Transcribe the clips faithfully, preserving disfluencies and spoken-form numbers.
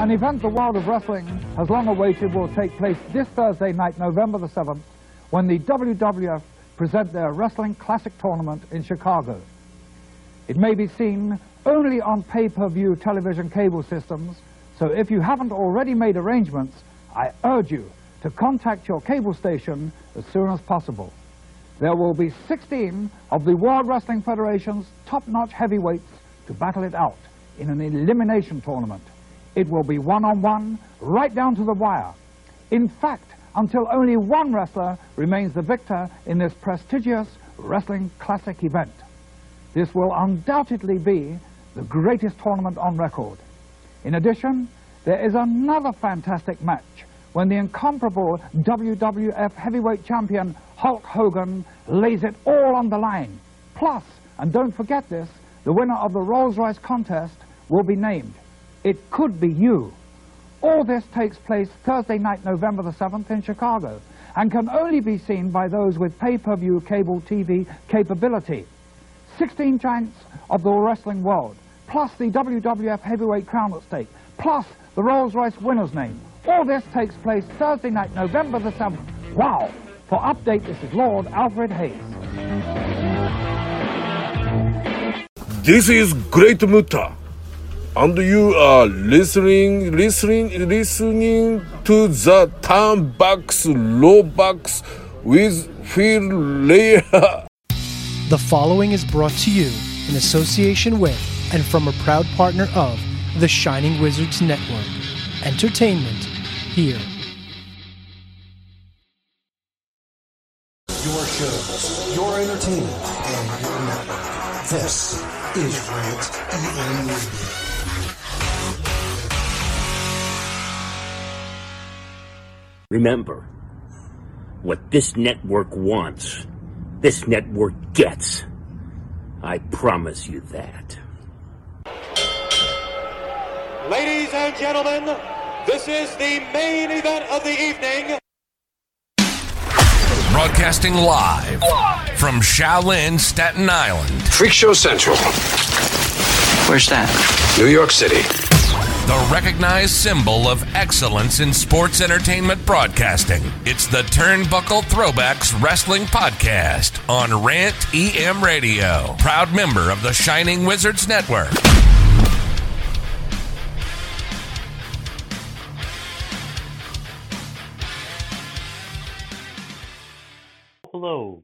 An event the world of wrestling has long awaited will take place this Thursday night, November the seventh, when the W W F present their Wrestling Classic Tournament in Chicago. It may be seen only on pay-per-view television cable systems, so if you haven't already made arrangements, I urge you to contact your cable station as soon as possible. There will be sixteen of the World Wrestling Federation's top-notch heavyweights to battle it out in an elimination tournament. It will be one-on-one, right down to the wire. In fact, until only one wrestler remains the victor in this prestigious Wrestling Classic event. This will undoubtedly be the greatest tournament on record. In addition, there is another fantastic match when the incomparable W W F heavyweight champion Hulk Hogan lays it all on the line. Plus, and don't forget this, the winner of the Rolls-Royce contest will be named. It could be you. All this takes place Thursday night, November the seventh in Chicago, and can only be seen by those with pay-per-view cable T V capability. sixteen giants of the wrestling world, plus the W W F heavyweight crown at stake, plus the Rolls-Royce winner's name. All this takes place Thursday night, November the seventh. Wow! For update, this is Lord Alfred Hayes. This is Great Muta, and you are listening, listening, listening to the Turnbuck's Lowbucks with Phil Leah. The following is brought to you in association with and from a proud partner of the Shining Wizards Network. Entertainment here. Your shows, your entertainment, and your network. This is Rant E M Radio. Remember, what this network wants, this network gets. I promise you that. Ladies and gentlemen, this is the main event of the evening. Broadcasting live from Shaolin, Staten Island. Freak Show Central. Where's that? New York City. The recognized symbol of excellence in sports entertainment broadcasting. It's the Turnbuckle Throwbacks Wrestling Podcast on Rant E M Radio. Proud member of the Shining Wizards Network. Hello.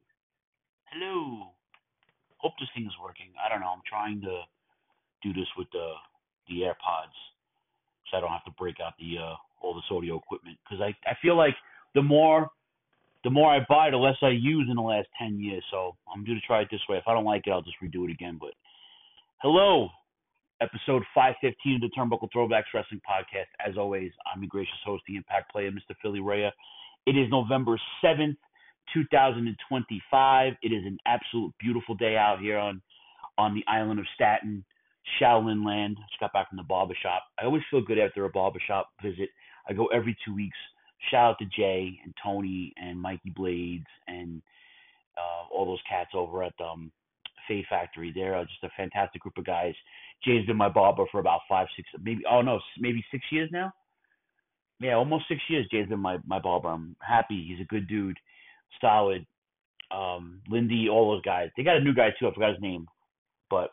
Hello. Hope this thing is working. I don't know. I'm trying to do this with the the AirPods, so I don't have to break out the uh, all this audio equipment. Because I, I feel like the more the more I buy, the less I use in the last ten years. So I'm going to try it this way. If I don't like it, I'll just redo it again. But hello, episode five fifteen of the Turnbuckle Throwbacks Wrestling Podcast. As always, I'm your gracious host, the Impact Player, Mister Philly Rhea. It is November seventh, two thousand twenty-five. It is an absolute beautiful day out here on, on the island of Staten, Shaolin land. Just got back from the barbershop. I always feel good after a barbershop visit. I go every two weeks. Shout out to Jay and Tony and Mikey Blades and uh, all those cats over at um, Faye Factory. They're uh, just a fantastic group of guys. Jay's been my barber for about five, six, maybe, oh no, maybe six years now? Yeah, almost six years Jay's been my, my barber. I'm happy. He's a good dude. Solid. Um, Lindy, all those guys. They got a new guy too. I forgot his name. But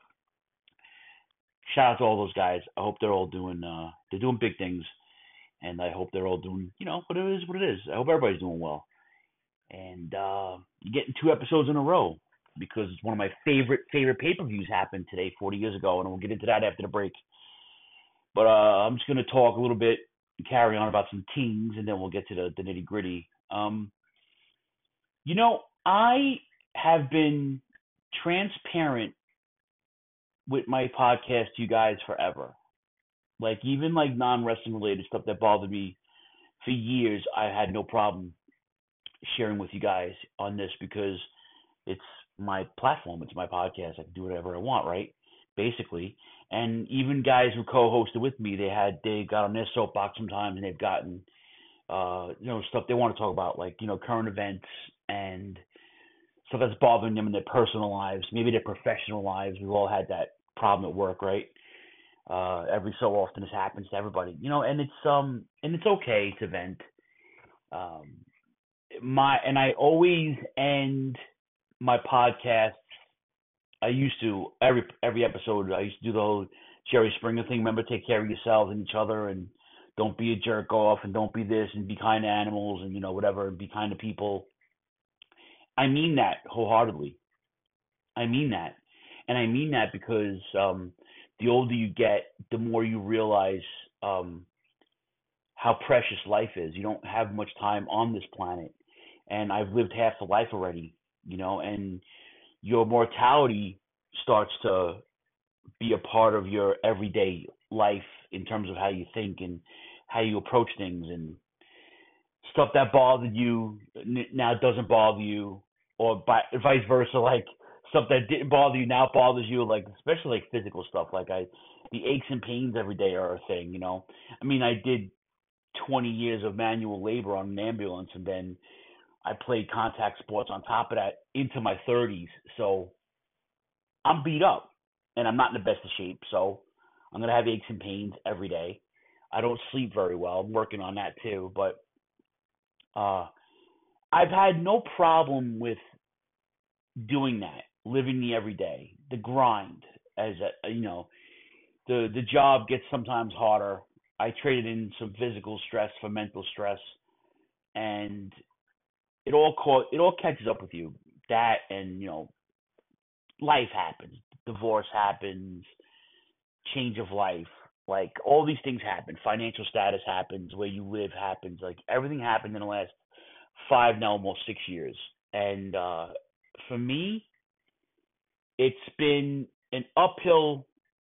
shout out to all those guys. I hope they're all doing uh, they're doing big things. And I hope they're all doing, you know, what it is, what it is. I hope everybody's doing well. And uh, you're getting two episodes in a row because it's one of my favorite, favorite pay-per-views happened today, forty years ago. And we'll get into that after the break. But uh, I'm just going to talk a little bit and carry on about some teams, and then we'll get to the, the nitty-gritty. Um, you know, I have been transparent with my podcast to you guys forever. Like, even like non-wrestling related stuff that bothered me for years, I had no problem sharing with you guys on this because it's my platform. It's my podcast. I can do whatever I want, right? Basically. And even guys who co-hosted with me, they had, they got on their soapbox sometimes and they've gotten, uh, you know, stuff they want to talk about, like, you know, current events and stuff that's bothering them in their personal lives, maybe their professional lives. We've all had that problem at work, right? Uh, every so often, this happens to everybody, you know, and it's um and it's okay to vent. Um, my and I always end my podcasts. I used to every every episode. I used to do the whole Jerry Springer thing. Remember, take care of yourselves and each other, and don't be a jerk off, and don't be this, and be kind to animals, and you know whatever, and be kind to people. I mean that wholeheartedly. I mean that, and I mean that because um, the older you get, the more you realize um, how precious life is. You don't have much time on this planet, and I've lived half the life already. You know, and your mortality starts to be a part of your everyday life in terms of how you think and how you approach things, and stuff that bothered you now doesn't bother you, or by, vice versa. Like stuff that didn't bother you now bothers you. Like especially like physical stuff. Like I, the aches and pains every day are a thing. You know, I mean, I did twenty years of manual labor on an ambulance, and then I played contact sports on top of that into my thirties. So I'm beat up, and I'm not in the best of shape. So I'm gonna have aches and pains every day. I don't sleep very well. I'm working on that too, but uh, I've had no problem with doing that, living the everyday, the grind. As a, you know, the the job gets sometimes harder. I traded in some physical stress for mental stress, and it all caught, it all catches up with you. That, and you know, life happens, divorce happens, change of life, like all these things happen. Financial status happens, where you live happens. Like everything happened in the last five, now almost six years. And uh, for me, it's been an uphill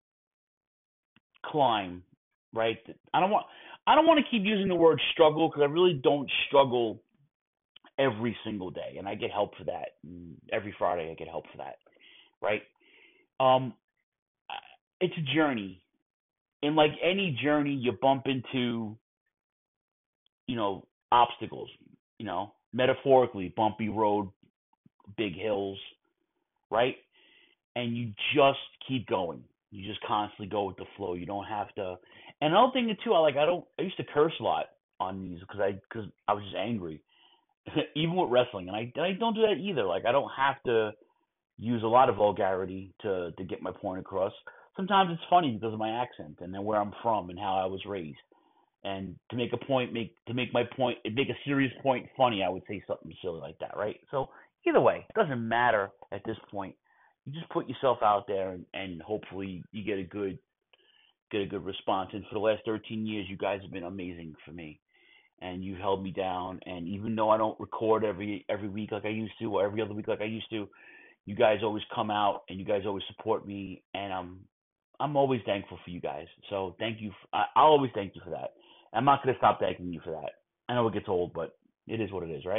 climb. Right? I don't want I don't want to keep using the word struggle, because I really don't struggle every single day, and I get help for that. Every Friday, I get help for that. Right? Um, it's a journey, and like any journey, you bump into, you know, obstacles. You know, metaphorically, bumpy road, big hills, right? And you just keep going. You just constantly go with the flow. You don't have to. And another thing too, I like I don't. I used to curse a lot on these because I because I was just angry, even with wrestling, and I I don't do that either. Like I don't have to use a lot of vulgarity to to get my point across. Sometimes it's funny because of my accent and then where I'm from and how I was raised. And to make a point, make to make my point, make a serious point funny, I would say something silly like that, right? So either way, it doesn't matter at this point. You just put yourself out there, and, and hopefully you get a good get a good response. And for the last thirteen years, you guys have been amazing for me, and you held me down. And even though I don't record every every week like I used to, or every other week like I used to, you guys always come out and you guys always support me, and I'm I'm always thankful for you guys. So thank you. For, I, I'll always thank you for that. I'm not going to stop thanking you for that. I know it gets old, but it is what it is, right?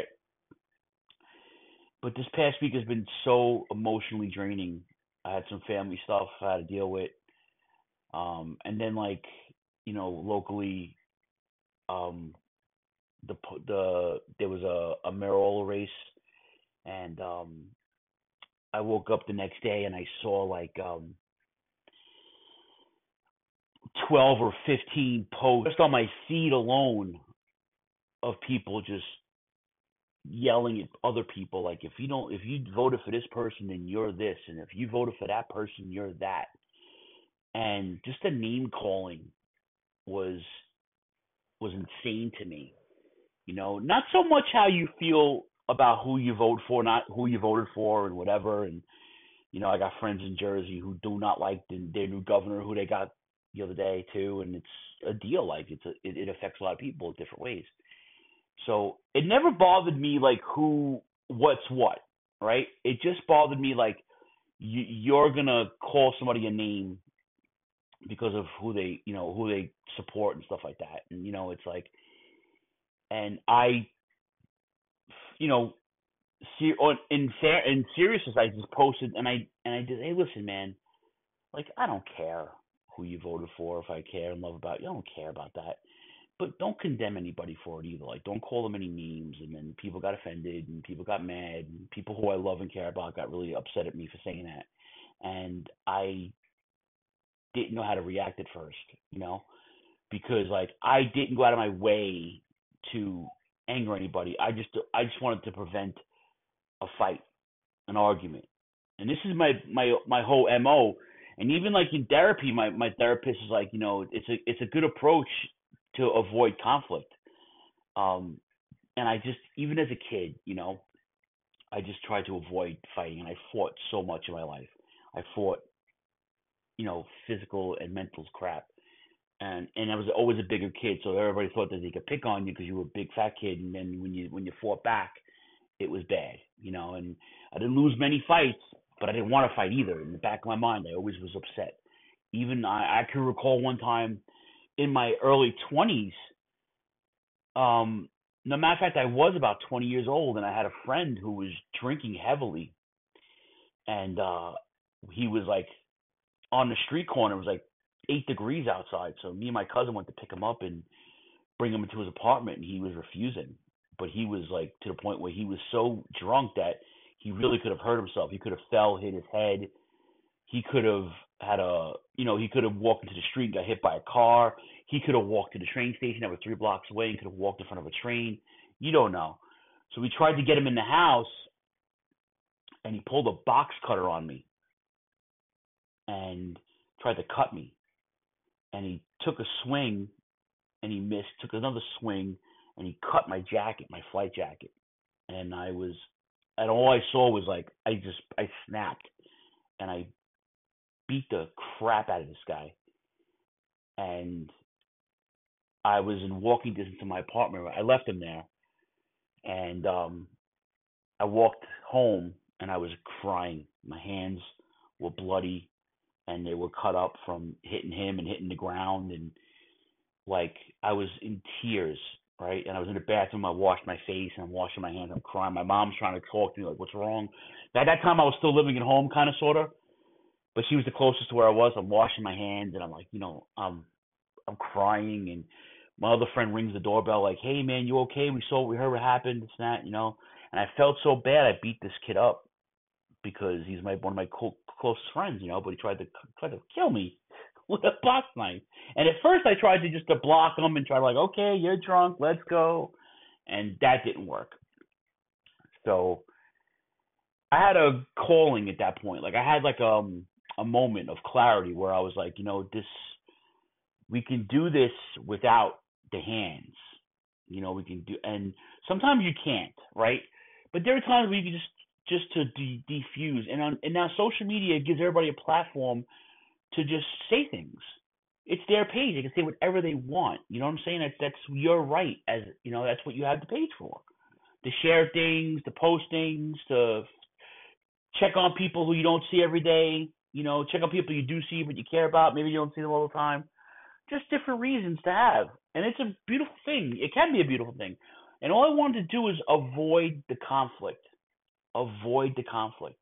But this past week has been so emotionally draining. I had some family stuff I had to deal with. Um, and then, like, you know, locally, um, the the there was a, a mayoral race, and um, I woke up the next day and I saw, like, um, twelve or fifteen posts just on my feed alone of people just yelling at other people, like, if you don't, if you voted for this person, then you're this, and if you voted for that person, you're that. And just the name calling was was insane to me. You know, not so much how you feel about who you vote for, not who you voted for, and whatever. And you know, I got friends in Jersey who do not like the, their new governor, who they got the other day too, and it's a deal. Like it's a, it, it affects a lot of people in different ways. So it never bothered me like who, what's what, right? It just bothered me like you, you're gonna call somebody a name because of who they, you know, who they support and stuff like that. And you know, it's like, and I, you know, see, on in fair, in seriousness, I just posted and I and I did. Hey, listen, man, like I don't care who you voted for. If I care and love about you, I don't care about that. But don't condemn anybody for it either. Like, don't call them any names. And then people got offended and people got mad. And people who I love and care about got really upset at me for saying that. And I didn't know how to react at first, you know, because like I didn't go out of my way to anger anybody. I just I just wanted to prevent a fight, an argument. And this is my my my whole M O. And even like in therapy, my, my therapist is like, you know, it's a it's a good approach to avoid conflict. Um, and I just, even as a kid, you know, I just tried to avoid fighting, and I fought so much in my life. I fought, you know, physical and mental crap. And and I was always a bigger kid, so everybody thought that they could pick on you because you were a big fat kid, and then when you when you fought back, it was bad, you know. And I didn't lose many fights, but I didn't want to fight either. In the back of my mind, I always was upset. Even I, I can recall one time in my early twenties, um, no matter of fact, I was about twenty years old, and I had a friend who was drinking heavily, and uh, he was like on the street corner. It was like eight degrees outside, so me and my cousin went to pick him up and bring him into his apartment, and he was refusing. But he was like to the point where he was so drunk that he really could have hurt himself. He could have fell, hit his head. He could have had a, you know, he could have walked into the street and got hit by a car. He could have walked to the train station that was three blocks away and could have walked in front of a train. You don't know. So we tried to get him in the house, and he pulled a box cutter on me and tried to cut me. And he took a swing, and he missed, took another swing, and he cut my jacket, my flight jacket. And I was, and all I saw was like, I just, I snapped, and I beat the crap out of this guy. And I was in walking distance to my apartment. I left him there, and um, I walked home, and I was crying. My hands were bloody, and they were cut up from hitting him and hitting the ground, and like I was in tears, right? And I was in the bathroom. I washed my face, and I'm washing my hands. I'm crying. My mom's trying to talk to me, like, what's wrong? At that time, I was still living at home, kind of, sort of, but she was the closest to where I was. I'm washing my hands, and I'm like, you know, um, I'm crying, and my other friend rings the doorbell, like, hey, man, you okay? We saw, we heard what happened, it's that, you know? And I felt so bad, I beat this kid up because he's my one of my co- close friends, you know, but he tried to tried to kill me with a box knife. And at first I tried to just to block him and try to like, okay, you're drunk, let's go. And that didn't work. So I had a calling at that point. Like I had like um a moment of clarity where I was like, you know, this, we can do this without the hands. You know, we can do, and sometimes you can't, right? But there are times where you can just, just to de- defuse. And on, and now social media gives everybody a platform to just say things. It's their page. They can say whatever they want. You know what I'm saying? That's, that's your right. As you know, that's what you have the page for. To share things, to post things, to check on people who you don't see every day. You know, check on people you do see but you care about. Maybe you don't see them all the time. Just different reasons to have. And it's a beautiful thing. It can be a beautiful thing. And all I wanted to do is avoid the conflict. Avoid the conflict.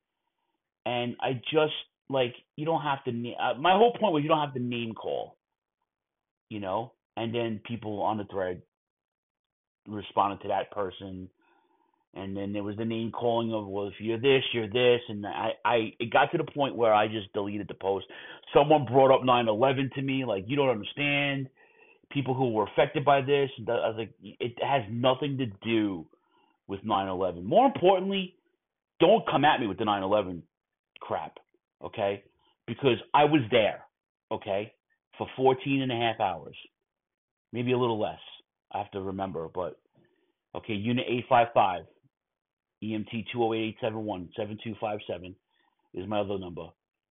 And I just, like, you don't have to, uh, my whole point was you don't have to name call, you know? And then people on the thread responded to that person. And then there was the name calling of, well, if you're this, you're this. And I, I, it got to the point where I just deleted the post. Someone brought up nine eleven to me, like, you don't understand. People who were affected by this. I was like, it has nothing to do with nine eleven. More importantly, don't come at me with the nine eleven crap, okay? Because I was there, okay, for fourteen and a half hours. Maybe a little less. I have to remember, but, okay, Unit eight five five. E M T two oh eight eight seven one seven two five seven is my other number.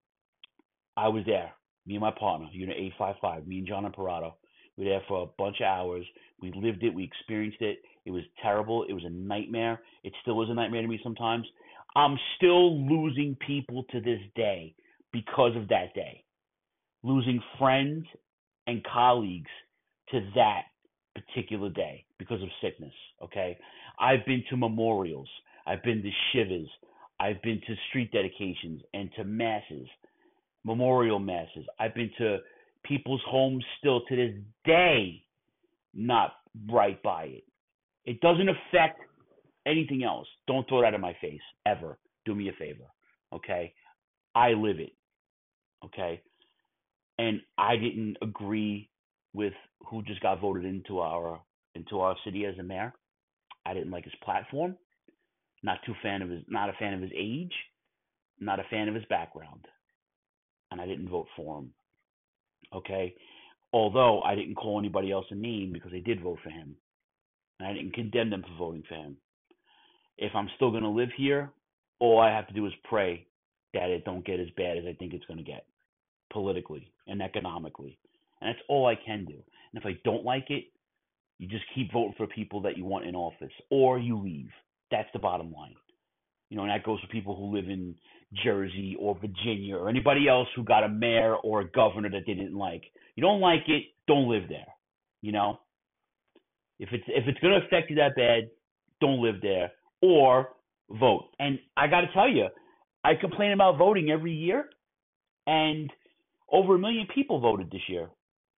I was there, me and my partner, Unit eight five five, me and John Imperato. We were there for a bunch of hours. We lived it. We experienced it. It was terrible. It was a nightmare. It still is a nightmare to me sometimes. I'm still losing people to this day because of that day. Losing friends and colleagues to that particular day because of sickness, okay? I've been to memorials. I've been to shivas. I've been to street dedications and to masses, memorial masses. I've been to people's homes still to this day, not right by it. It doesn't affect anything else. Don't throw that in my face, ever. Do me a favor, okay? I live it, okay? and I didn't agree with who just got voted into our into our city as a mayor. I didn't like his platform. Not too fan of his, not a fan of his age, not a fan of his background, and I didn't vote for him. Okay, although I didn't call anybody else a name because they did vote for him, and I didn't condemn them for voting for him. If I'm still going to live here, all I have to do is pray that it don't get as bad as I think it's going to get, politically and economically, and that's all I can do. And if I don't like it, you just keep voting for people that you want in office, or you leave. That's the bottom line. You know, and that goes for people who live in Jersey or Virginia or anybody else who got a mayor or a governor that they didn't like. You don't like it, don't live there. You know, if it's if it's going to affect you that bad, don't live there or vote. And I got to tell you, I complain about voting every year, and over a million people voted this year,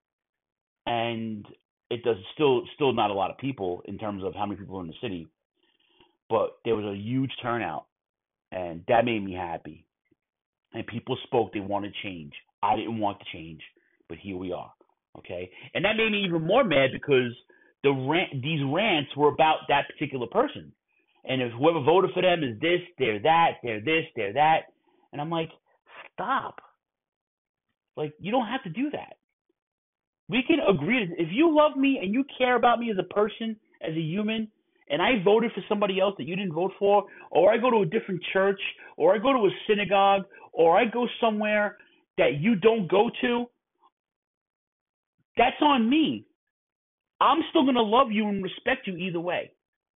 and it does still still not a lot of people in terms of how many people are in the city, but there was a huge turnout, and that made me happy. And people spoke; they wanted change. I didn't want the change, but here we are. Okay, and that made me even more mad because the rant, these rants were about that particular person, and if whoever voted for them is this, they're that, they're this, they're that, and I'm like, stop! Like, you don't have to do that. We can agree. If you love me and you care about me as a person, as a human, and I voted for somebody else that you didn't vote for, or I go to a different church, or I go to a synagogue, or I go somewhere that you don't go to, that's on me. I'm still going to love you and respect you either way.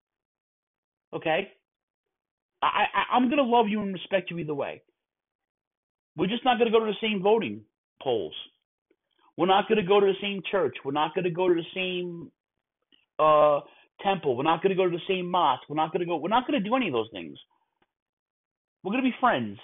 Okay? I, I, I'm going to love you and respect you either way. We're just not going to go to the same voting polls. We're not going to go to the same church. We're not going to go to the same uh, temple. We're not going to go to the same mosque. We're not going to go. We're not going to do any of those things. We're going to be friends,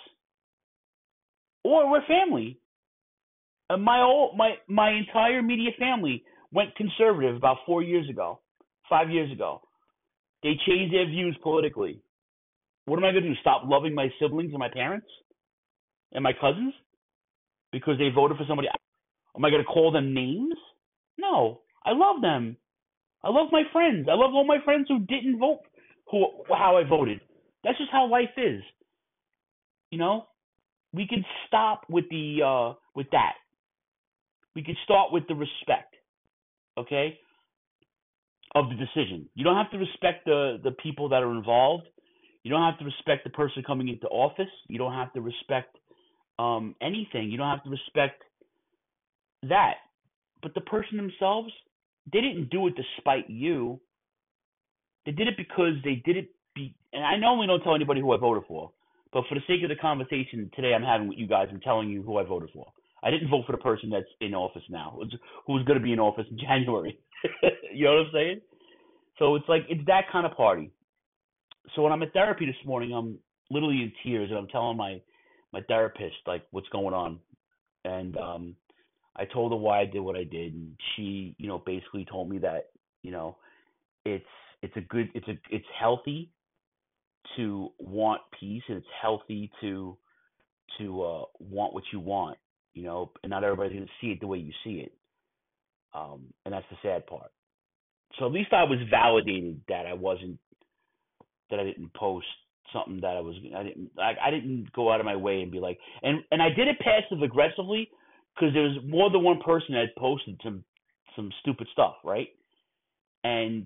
or we're family. And my whole, my my entire immediate family went conservative about four years ago, five years ago. They changed their views politically. What am I going to do? Stop loving my siblings and my parents and my cousins because they voted for somebody? Am I going to call them names? No. I love them. I love my friends. I love all my friends who didn't vote who how I voted. That's just how life is. You know? We can stop with the uh, with that. We can start with the respect, okay, of the decision. You don't have to respect the, the people that are involved. You don't have to respect the person coming into office. You don't have to respect um, anything. You don't have to respect that. But the person themselves, they didn't do it to spite you. They did it because they did it. Be, and I normally don't tell anybody who I voted for, but for the sake of the conversation today I'm having with you guys, I'm telling you who I voted for. I didn't vote for the person that's in office now, who's going to be in office in January. You know what I'm saying? So it's like, it's that kind of party. So when I'm at therapy this morning, I'm literally in tears, and I'm telling my, my therapist, like, what's going on. And um, I told her why I did what I did, and she, you know, basically told me that, you know, it's it's a good, it's a it's healthy to want peace, and it's healthy to to uh, want what you want. You know, and not everybody's going to see it the way you see it. Um, and that's the sad part. So at least I was validated that I wasn't, that I didn't post something that I was, I didn't, I, I didn't go out of my way and be like, and, and I did it passive aggressively because there was more than one person that had posted some, some stupid stuff, right? And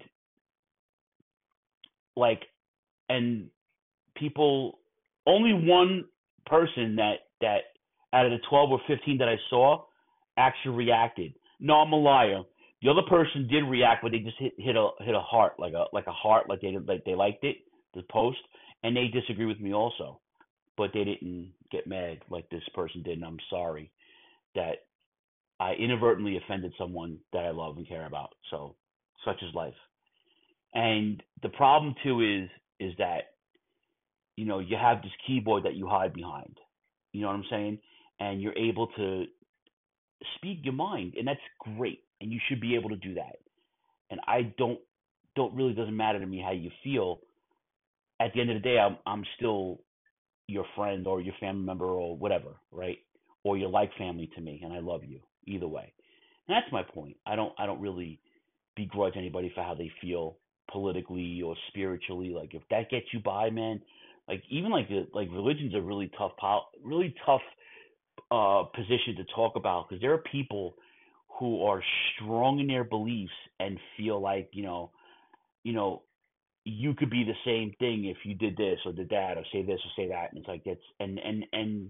like, and people, only one person that, that, out of the twelve or fifteen that I saw, actually reacted. No, I'm a liar. The other person did react, but they just hit hit a hit a heart, like a like a heart, like they like they liked it, the post, and they disagree with me also, but they didn't get mad like this person did. And I'm sorry that I inadvertently offended someone that I love and care about. So such is life. And the problem too is is that, you know, you have this keyboard that you hide behind. You know what I'm saying? And you're able to speak your mind, and that's great, and you should be able to do that. And I don't, don't really doesn't matter to me how you feel. At the end of the day, I'm I'm still your friend or your family member or whatever, right? or you're like family to me, and I love you either way. And that's my point. I don't I don't really begrudge anybody for how they feel politically or spiritually. Like if that gets you by, man. Like even like the, like religion's a really tough pol- really tough uh, position to talk about, because there are people who are strong in their beliefs and feel like you know you know you could be the same thing if you did this or did that or say this or say that, and it's like it's and and and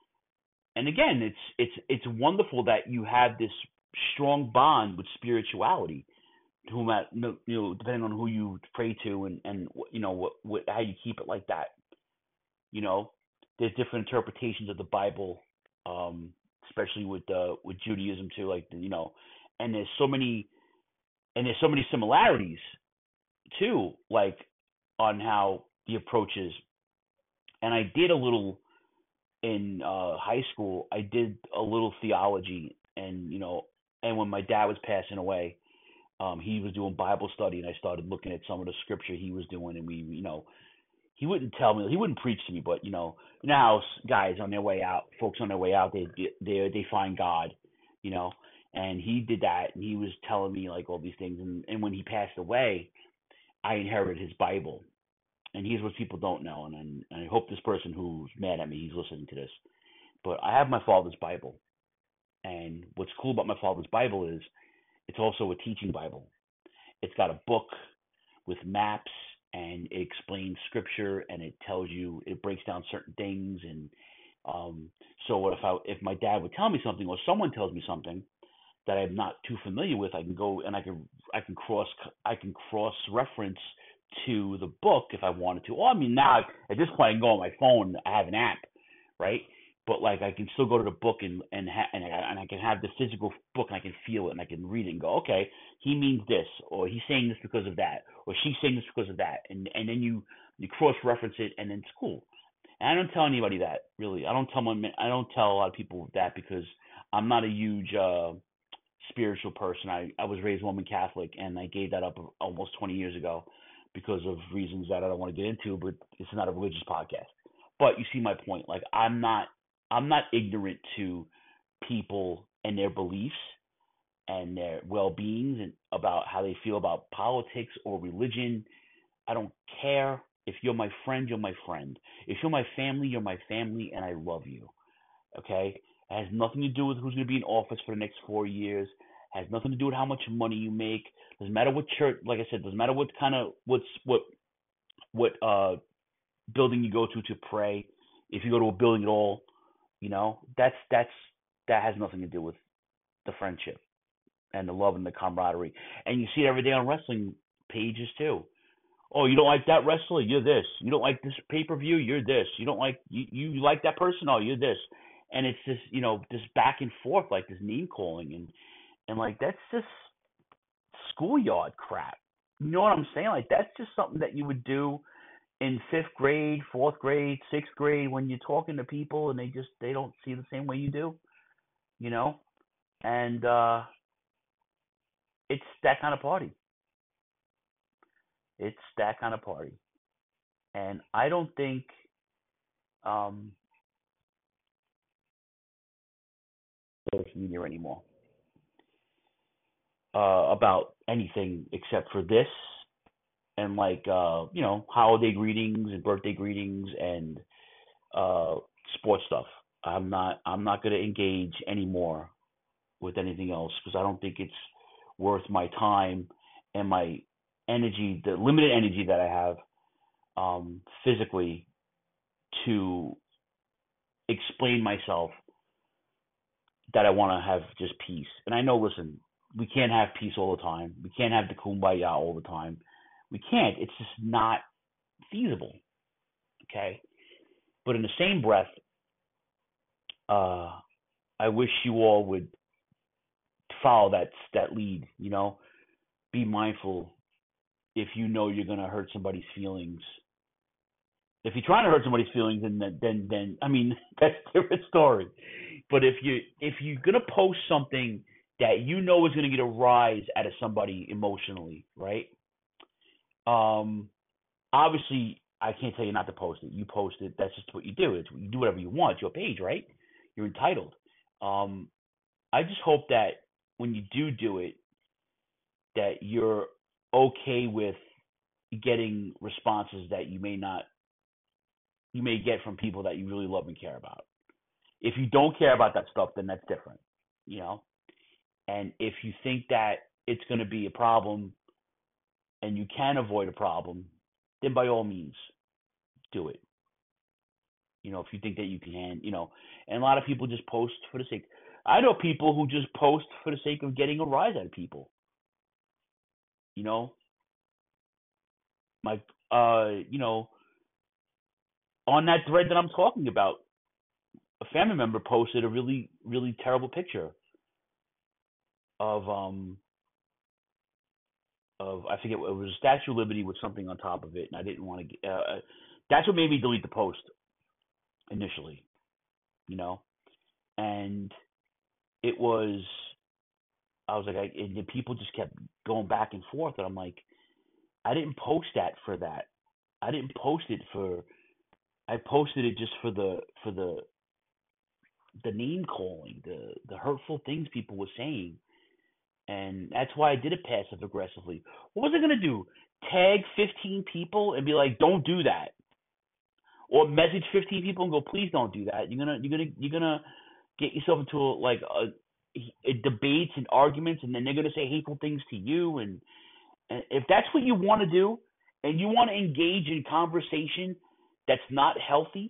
and again, it's it's it's wonderful that you have this strong bond with spirituality, whom at, you know depending on who you pray to, and and you know what, what how you keep it like that. You know, there's different interpretations of the Bible, um, especially with uh, with Judaism too. Like you know, and there's so many and there's so many similarities too, like on how the approach is. And I did a little in uh, high school. I did a little theology, and you know, and when my dad was passing away, um, he was doing Bible study, and I started looking at some of the scripture he was doing, and we, you know, he wouldn't tell me, he wouldn't preach to me, but you know, you know how guys on their way out, folks on their way out, they they they find God, you know, and he did that, and he was telling me like all these things, and, and when he passed away, I inherited his Bible. And here's what people don't know, and, and I hope this person who's mad at me, he's listening to this. But I have my father's Bible. And what's cool about my father's Bible is it's also a teaching Bible. It's got a book with maps, and it explains scripture, and it tells you, it breaks down certain things. And um, so what if I, if my dad would tell me something, or someone tells me something that I'm not too familiar with, I can go and I can I can cross I can cross reference to the book if I wanted to. Or I mean, now at this point I can go on my phone. I have an app, right? But like I can still go to the book and and ha- and, I, and I can have the physical book, and I can feel it, and I can read it and go, okay, he means this, or he's saying this because of that, or she's saying this because of that, and and then you you cross reference it, and then it's cool. And I don't tell anybody that, really. I don't tell my, I don't tell a lot of people that, because I'm not a huge uh, spiritual person. I, I was raised Roman Catholic, and I gave that up almost twenty years ago because of reasons that I don't want to get into, but it's not a religious podcast. But you see my point. Like I'm not I'm not ignorant to people and their beliefs and their well-beings and about how they feel about politics or religion. I don't care. If you're my friend, you're my friend. If you're my family, you're my family, and I love you. Okay? It has nothing to do with who's going to be in office for the next four years. It has nothing to do with how much money you make. Doesn't matter what church, like I said, doesn't matter what kind of, what's, what, what uh, building you go to to pray. If you go to a building at all, you know, that's, that's, that has nothing to do with the friendship and the love and the camaraderie. And you see it every day on wrestling pages too. Oh, you don't like that wrestler? You're this. You don't like this pay-per-view? You're this. You don't like, you, you like that person? Oh, you're this. And it's this, you know, this back and forth, like this name calling. And, and like, that's just schoolyard crap. You know what I'm saying? Like, that's just something that you would do in fifth grade, fourth grade, sixth grade, when you're talking to people and they just, they don't see the same way you do, you know? And uh, it's that kind of party. It's that kind of party. And I don't think um, social media anymore uh, about anything except for this and like, uh, you know, holiday greetings and birthday greetings and uh, sports stuff. I'm not, I'm not going to engage anymore with anything else because I don't think it's worth my time and my energy, the limited energy that I have um, physically to explain myself that I want to have just peace. And I know, listen, we can't have peace all the time. We can't have the kumbaya all the time. We can't. It's just not feasible. Okay? But in the same breath, uh, I wish you all would follow that that lead, you know? Be mindful if you know you're going to hurt somebody's feelings. If you're trying to hurt somebody's feelings, then, then, then, I mean, that's a different story. But if you if you're gonna post something that you know is gonna get a rise out of somebody emotionally, right? Um, obviously, I can't tell you not to post it. You post it. That's just what you do. It's, you do whatever you want. It's your page, right? you're entitled. Um, I just hope that when you do do it, that you're okay with getting responses that you may not, you may get from people that you really love and care about. If you don't care about that stuff, then that's different, you know? And if you think that it's going to be a problem and you can avoid a problem, then by all means, do it. You know, if you think that you can, you know, and a lot of people just post for the sake. I know people who just post for the sake of getting a rise out of people. You know, my, uh, you know, on that thread that I'm talking about, a family member posted a really, really terrible picture of, um, of I forget, it was a Statue of Liberty with something on top of it, and I didn't want to. Uh, that's what made me delete the post initially, you know, and it was, I was like, I, and the people just kept going back and forth, and I'm like, I didn't post that for that. I didn't post it for. I posted it just for the for the the name calling, the the hurtful things people were saying, and that's why I did it passive aggressively. What was I gonna do? Tag fifteen people and be like, "Don't do that," or message fifteen people and go, "Please don't do that." You're gonna you're gonna you're gonna get yourself into a, like a, a debates and arguments, and then they're gonna say hateful things to you. And, and if that's what you want to do, and you want to engage in conversation that's not healthy,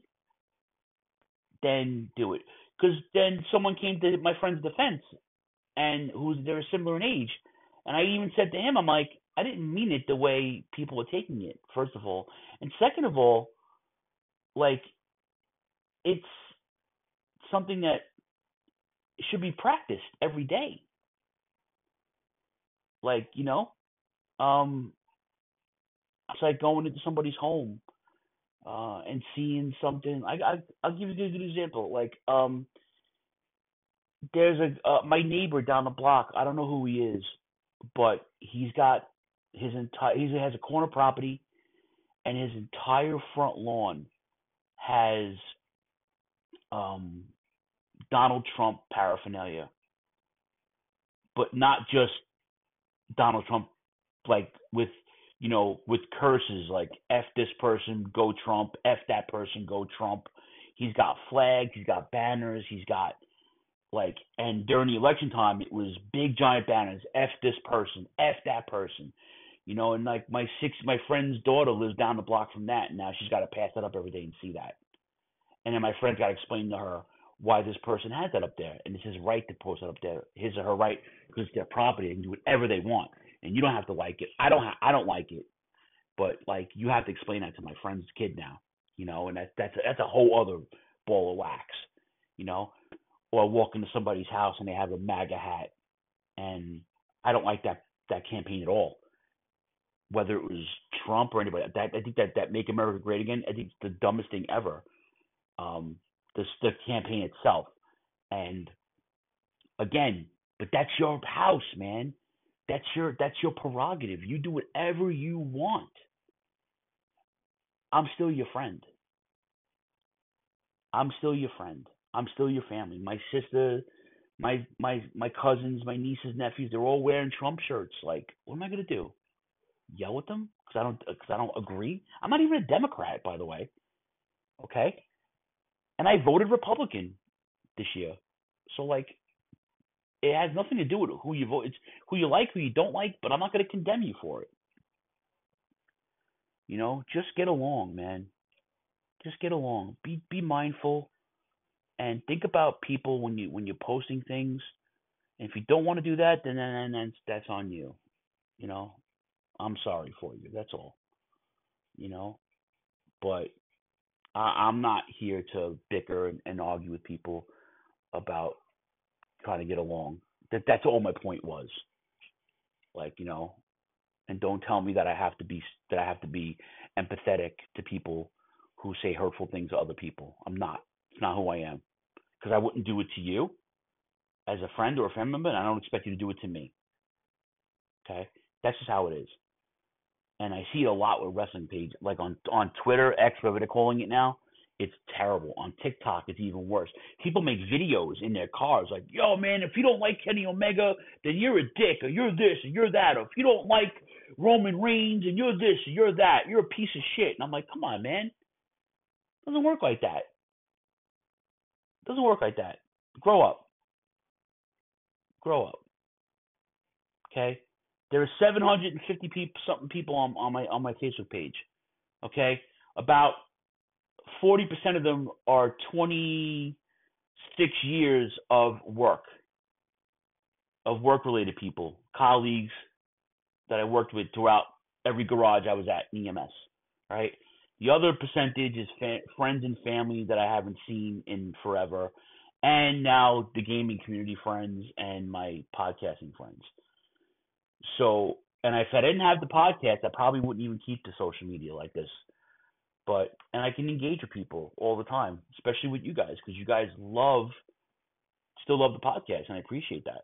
then do it. Because then someone came to my friend's defense, and who's they're similar in age, and I even said to him, I'm like, I didn't mean it the way people are taking it, first of all, and second of all, like, it's something that should be practiced every day. Like, you know, um, it's like going into somebody's home uh, and seeing something. I, I I'll give you a good example. Like, um, there's a uh, my neighbor down the block. I don't know who he is, but he's got his entire. He has a corner property, and his entire front lawn has um, Donald Trump paraphernalia, but not just Donald Trump, like with, you know, with curses like F this person, go Trump, F that person, go Trump. He's got flags, he's got banners, he's got like, and during the election time, it was big giant banners, F this person, F that person, you know, and like my six, my friend's daughter lives down the block from that, and now she's got to pass that up every day and see that. And then my friend's got to explain to her why this person has that up there, and it's his right to post it up there, his or her right, because it's their property. They can do whatever they want, and you don't have to like it. I don't. Ha- I don't like it, but like you have to explain that to my friend's kid now, you know, and that that's a, that's a whole other ball of wax, you know. Or walk into somebody's house and they have a MAGA hat, and I don't like that that campaign at all. Whether it was Trump or anybody, that I think that that Make America Great Again, I think it's the dumbest thing ever. Um, the the campaign itself, and again, but that's your house, man. That's your that's your prerogative. You do whatever you want. I'm still your friend. I'm still your friend. I'm still your family. My sister, my my my cousins, my nieces, nephews, they're all wearing Trump shirts. Like, what am I gonna do? Yell at them because I don't because I don't agree? I'm not even a Democrat, by the way. Okay. And I voted Republican this year. So, like, it has nothing to do with who you vote. It's who you like, who you don't like, but I'm not going to condemn you for it. You know, just get along, man. Just get along. Be be mindful, and think about people when you when you're posting things. And if you don't want to do that, then then that's that's on you. You know, I'm sorry for you. That's all. You know, but I'm not here to bicker and, and argue with people about trying to get along. That that's all my point was. Like, you know, and don't tell me that I have to be that I have to be empathetic to people who say hurtful things to other people. I'm not. It's not who I am. Because I wouldn't do it to you as a friend or a family member, and I don't expect you to do it to me. Okay? That's just how it is. And I see it a lot with wrestling pages, like on on Twitter, X, whatever they're calling it now. It's terrible. On TikTok, it's even worse. People make videos in their cars like, yo, man, if you don't like Kenny Omega, then you're a dick, or you're this, or you're that. Or if you don't like Roman Reigns, and you're this, or you're that, you're a piece of shit. And I'm like, come on, man. It doesn't work like that. It doesn't work like that. Grow up. Grow up. Okay? There are seven hundred fifty people, something people on, on my on my Facebook page. Okay? About forty percent of them are twenty-six years of work, of work-related people, colleagues that I worked with throughout every garage I was at in E M S, right? The other percentage is fa- friends and family that I haven't seen in forever, and now the gaming community friends and my podcasting friends. So, and if I didn't have the podcast, I probably wouldn't even keep the social media like this. But, and I can engage with people all the time, especially with you guys, because you guys love, still love the podcast, and I appreciate that.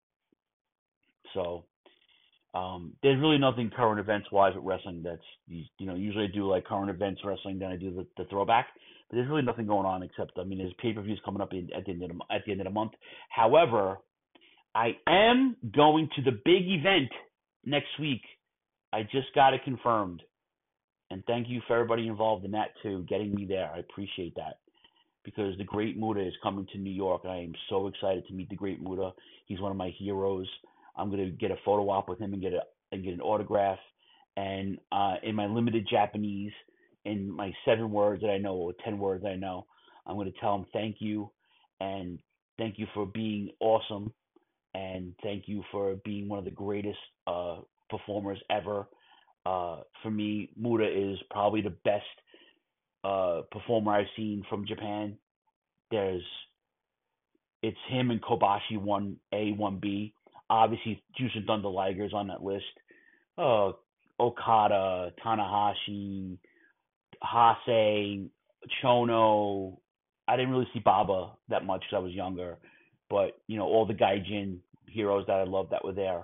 So, um, there's really nothing current events-wise with wrestling that's, you know, usually I do like current events wrestling, then I do the, the throwback. But there's really nothing going on except, I mean, there's pay-per-views coming up in, at, the end of the, at the end of the month. However, I am going to the big event next week. I just got it confirmed. And thank you for everybody involved in that too, getting me there. I appreciate that. Because the Great Muta is coming to New York, and I am so excited to meet the Great Muta. He's one of my heroes. I'm going to get a photo op with him and get a and get an autograph. And uh, in my limited Japanese, in my seven words that I know, or ten words that I know, I'm going to tell him thank you, and thank you for being awesome, and thank you for being one of the greatest uh, performers ever. Uh, for me, Muta is probably the best uh, performer I've seen from Japan. There's, it's him and Kobashi one A, one B. Obviously, Jushin Thunder Liger is on that list. Uh, Okada, Tanahashi, Hase, Chono. I didn't really see Baba that much because I was younger. But, you know, all the Gaijin heroes that I love that were there.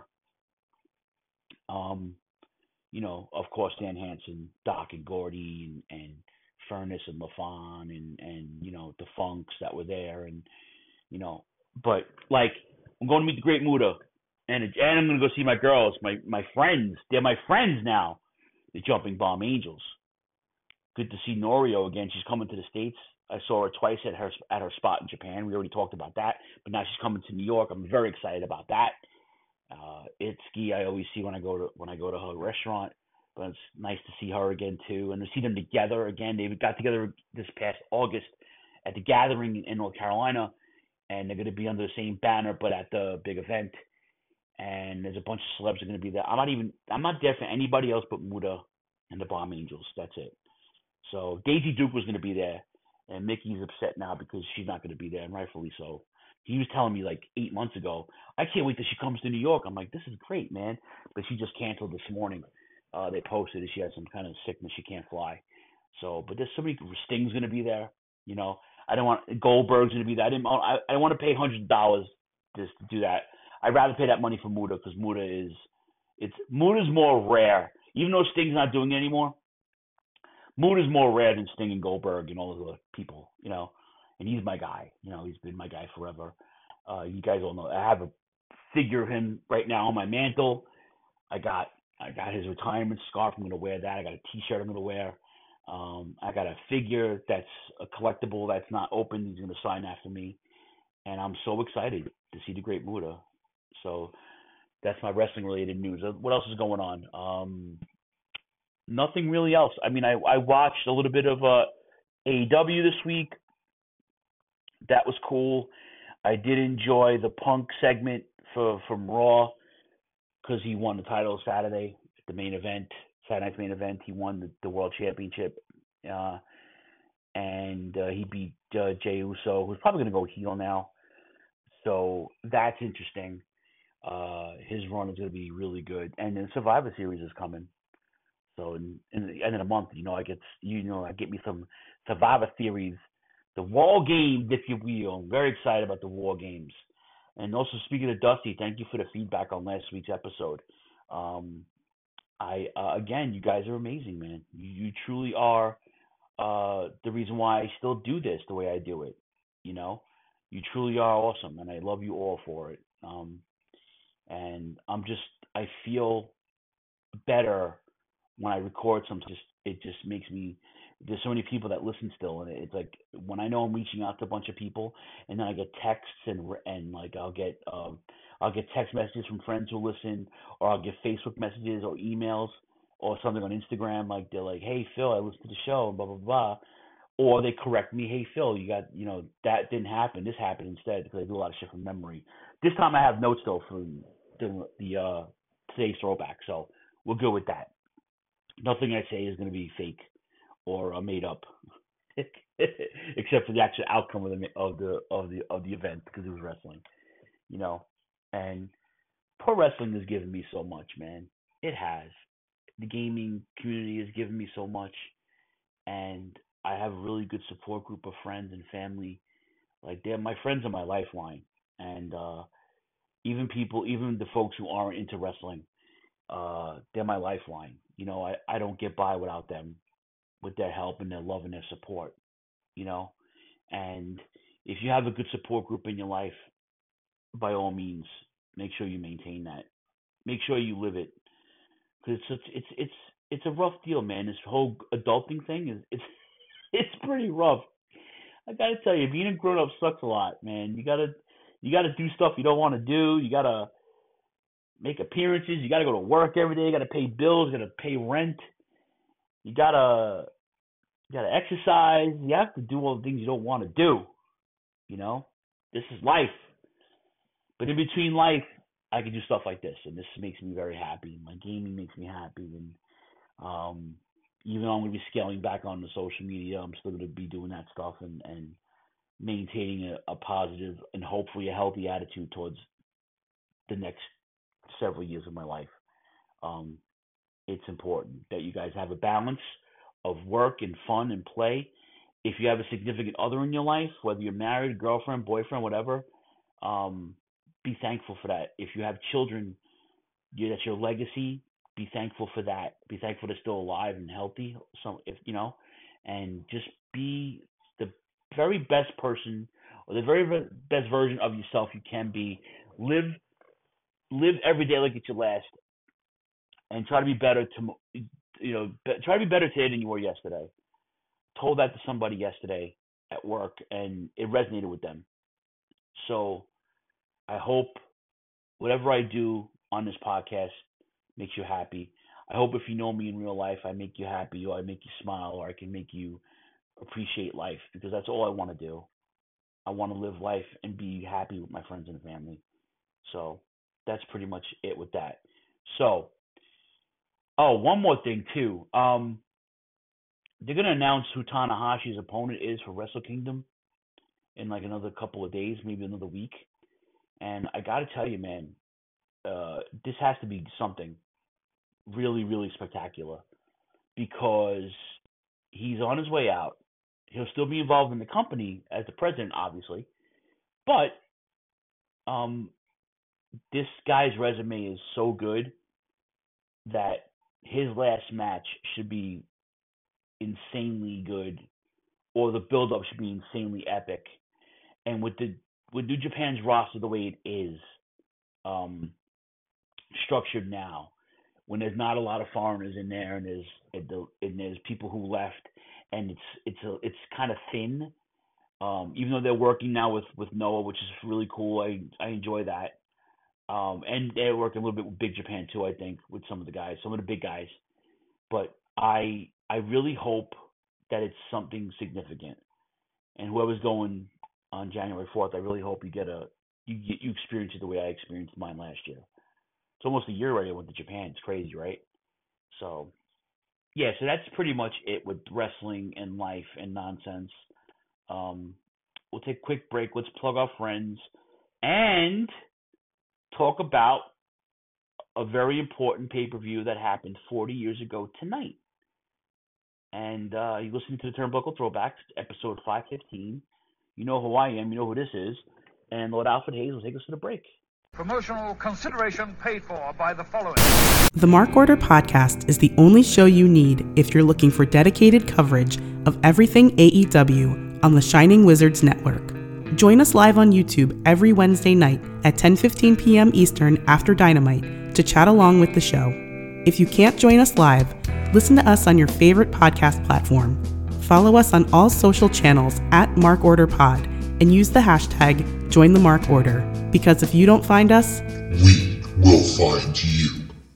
Um, you know, of course, Dan Hansen, Doc and Gordy, and, and Furnace and LaFon, and, and, you know, the Funks that were there. And, you know, but, like, I'm going to meet the Great Muta. And, and I'm going to go see my girls, my, my friends. They're my friends now, the Jumping Bomb Angels. Good to see Norio again. She's coming to the States. I saw her twice at her at her spot in Japan. We already talked about that. But now she's coming to New York. I'm very excited about that. Uh, Itsuki, I always see when I go to when I go to her restaurant. But it's nice to see her again too, and to see them together again. They got together this past August at the Gathering in North Carolina, and they're going to be under the same banner, but at the big event. And there's a bunch of celebs that are going to be there. I'm not even I'm not there for anybody else but Muta and the Bomb Angels. That's it. So Daisy Duke was going to be there, and Mickey's upset now because she's not going to be there, and rightfully so. He was telling me like eight months ago, I can't wait till she comes to New York. I'm like, this is great, man. But she just canceled this morning. Uh, they posted that she has some kind of sickness. She can't fly. So, but there's so many. Sting's going to be there. You know, I don't want Goldberg's going to be there. I didn't. I, I don't want to pay hundreds of dollars just to do that. I'd rather pay that money for Muta because Muta is, it's Muta's more rare. Even though Sting's not doing it anymore, Muta's more rare than Sting and Goldberg and all those other people. You know. And he's my guy. You know, he's been my guy forever. Uh, you guys all know. I have a figure of him right now on my mantle. I got I got his retirement scarf. I'm going to wear that. I got a T-shirt I'm going to wear. Um, I got a figure that's a collectible that's not open. He's going to sign after me. And I'm so excited to see the Great Muta. So that's my wrestling-related news. What else is going on? Um, nothing really else. I mean, I, I watched a little bit of uh, A E W this week. That was cool. I did enjoy the Punk segment for from Raw because he won the title Saturday at the main event, Saturday night's main event. He won the, the World Championship, uh, and uh, he beat uh, Jey Uso, who's probably going to go heel now. So that's interesting. Uh, his run is going to be really good, and then Survivor Series is coming. So in, in the end of the month, you know, I get you know I get me some Survivor Series. The War Games, if you will. I'm very excited about the War Games. And also, speaking of Dusty, thank you for the feedback on last week's episode. Um, I uh, again, you guys are amazing, man. You, you truly are uh, the reason why I still do this the way I do it. You know, you truly are awesome, and I love you all for it. Um, and I'm just, I feel better when I record something. Just, it just makes me, there's so many people that listen still, and it's like when I know I'm reaching out to a bunch of people, and then I get texts and and like I'll get um, I'll get text messages from friends who listen, or I'll get Facebook messages or emails or something on Instagram, like they're like, "Hey Phil, I listened to the show," and blah blah blah, or they correct me, "Hey Phil, you got, you know, that didn't happen, this happened instead," because I do a lot of shit from memory. This time I have notes though from the the uh, today's throwback, so we're good with that. Nothing I say is going to be fake or uh, made up, except for the actual outcome of the of the of the of the event, because it was wrestling, you know. And pro wrestling has given me so much, man. It has. The gaming community has given me so much, and I have a really good support group of friends and family. Like, they're my friends are my lifeline, and uh, even people, even the folks who aren't into wrestling, uh, they're my lifeline. You know, I, I don't get by without them, with their help and their love and their support, you know. And if you have a good support group in your life, by all means, make sure you maintain that. Make sure you live it, because it's it's it's it's a rough deal, man. This whole adulting thing is it's it's pretty rough. I gotta tell you, being a grown up sucks a lot, man. You gotta you gotta do stuff you don't want to do. You gotta make appearances. You gotta go to work every day. You gotta pay bills. You gotta pay rent. You gotta you gotta exercise. You have to do all the things you don't want to do. You know, this is life. But in between life, I can do stuff like this, and this makes me very happy. My gaming makes me happy, and um, even though I'm going to be scaling back on the social media, I'm still going to be doing that stuff and, and maintaining a, a positive and hopefully a healthy attitude towards the next several years of my life. Um, it's important that you guys have a balance of work and fun and play. If you have a significant other in your life, whether you're married, girlfriend, boyfriend, whatever, um, be thankful for that. If you have children, you, that's your legacy. Be thankful for that. Be thankful they're still alive and healthy. So, if you know, and just be the very best person or the very best version of yourself you can be. Live, live every day like it's your last, and try to be better to, you know, be, try to be better today than you were yesterday. Told that to somebody yesterday at work, and it resonated with them. So I hope whatever I do on this podcast makes you happy. I hope if you know me in real life, I make you happy, or I make you smile, or I can make you appreciate life, because that's all I want to do. I want to live life and be happy with my friends and family. So that's pretty much it with that. So, oh, one more thing too. Um, they're going to announce who Tanahashi's opponent is for Wrestle Kingdom in like another couple of days, maybe another week. And I got to tell you, man, uh, this has to be something really, really spectacular, because he's on his way out. He'll still be involved in the company as the president, obviously. But um, this guy's resume is so good that his last match should be insanely good, or the build-up should be insanely epic. And with the with New Japan's roster the way it is um, structured now, when there's not a lot of foreigners in there, and there's and there's people who left, and it's it's a, it's kind of thin. Um, even though they're working now with, with Noah, which is really cool. I I enjoy that. Um, and they're working a little bit with Big Japan too, I think, with some of the guys, some of the big guys. But I I really hope that it's something significant. And whoever's going on January fourth, I really hope you get a you you experience it the way I experienced mine last year. It's almost a year already I went to Japan. It's crazy, right? So yeah, so that's pretty much it with wrestling and life and nonsense. Um, we'll take a quick break. Let's plug our friends and talk about a very important pay-per-view that happened forty years ago tonight. And uh, you listen to the Turnbuckle Throwbacks, episode five fifteen. You know who I am. You know who this is. And Lord Alfred Hayes will take us to the break. Promotional consideration paid for by the following. The Mark Order Podcast is the only show you need if you're looking for dedicated coverage of everything A E W on the Shining Wizards Network. Join us live on YouTube every Wednesday night at ten fifteen p.m. Eastern after Dynamite to chat along with the show. If you can't join us live, listen to us on your favorite podcast platform. Follow us on all social channels at MarkOrderPod and use the hashtag JoinTheMarkOrder, because if you don't find us, we will find you.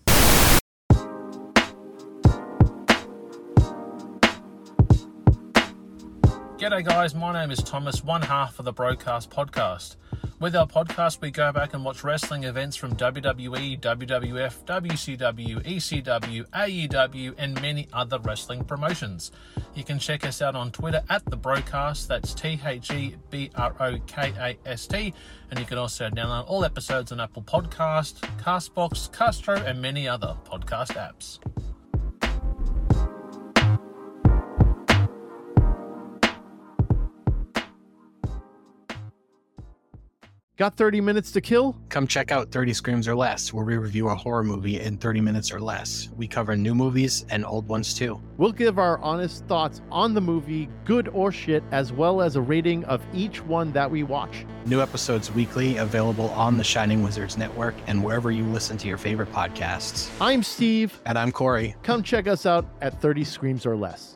G'day guys, my name is Thomas, one half of the Broadcast Podcast. With our podcast, we go back and watch wrestling events from W W E, W W F, W C W, E C W, A E W, and many other wrestling promotions. You can check us out on Twitter at The Broadcast, that's T H E B R O K A S T, and you can also download all episodes on Apple Podcast, Castbox, Castro, and many other podcast apps. Got thirty minutes to kill? Come check out thirty Screams or Less, where we review a horror movie in thirty minutes or less. We cover new movies and old ones too. We'll give our honest thoughts on the movie, good or shit, as well as a rating of each one that we watch. New episodes weekly, available on the Shining Wizards Network and wherever you listen to your favorite podcasts. I'm Steve. And I'm Corey. Come check us out at thirty Screams or Less.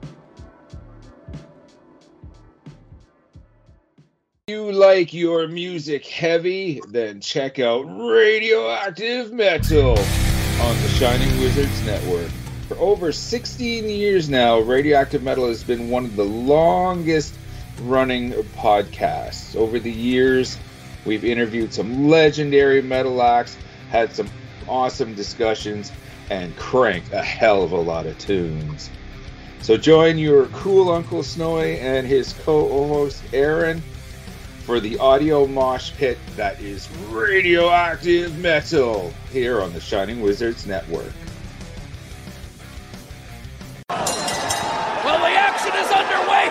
You like your music heavy? Then check out Radioactive Metal on the Shining Wizards Network. For over sixteen years now, Radioactive Metal has been one of the longest running podcasts. Over the years, we've interviewed some legendary metal acts, had some awesome discussions, and cranked a hell of a lot of tunes. So join your cool Uncle Snowy and his co-host Aaron for the audio mosh pit that is Radioactive Metal here on the Shining Wizards Network. Well, the action is underway!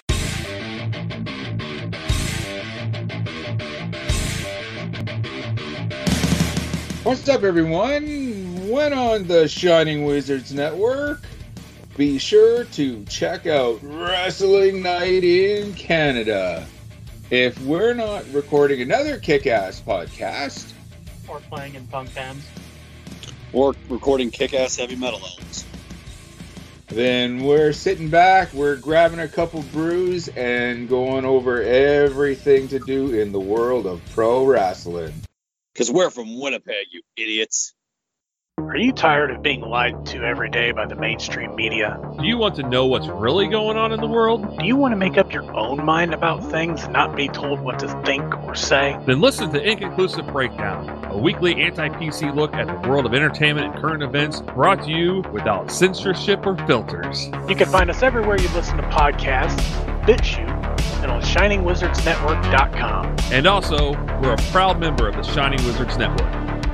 What's up, everyone? When on the Shining Wizards Network, be sure to check out Wrestling Night in Canada. If we're not recording another kick-ass podcast, or playing in punk bands, or recording kick-ass heavy metal albums, then we're sitting back, we're grabbing a couple brews, and going over everything to do in the world of pro wrestling. Because we're from Winnipeg, you idiots. Are you tired of being lied to every day by the mainstream media? Do you want to know what's really going on in the world? Do you want to make up your own mind about things and not be told what to think or say? Then listen to Inconclusive Breakdown, a weekly anti-P C look at the world of entertainment and current events, brought to you without censorship or filters. You can find us everywhere you listen to podcasts, BitChute, and on Shining Wizards Network dot com. And also, we're a proud member of the Shining Wizards Network.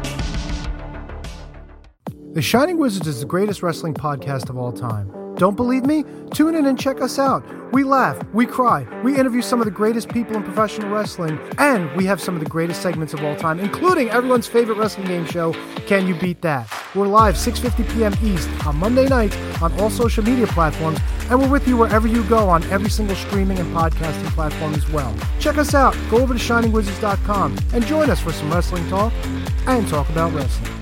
The Shining Wizards is the greatest wrestling podcast of all time. Don't believe me? Tune in and check us out. We laugh, we cry, we interview some of the greatest people in professional wrestling, and we have some of the greatest segments of all time, including everyone's favorite wrestling game show, Can You Beat That? We're live six fifty p.m. East on Monday nights on all social media platforms, and we're with you wherever you go on every single streaming and podcasting platform as well. Check us out. Go over to Shining Wizards dot com and join us for some wrestling talk and talk about wrestling.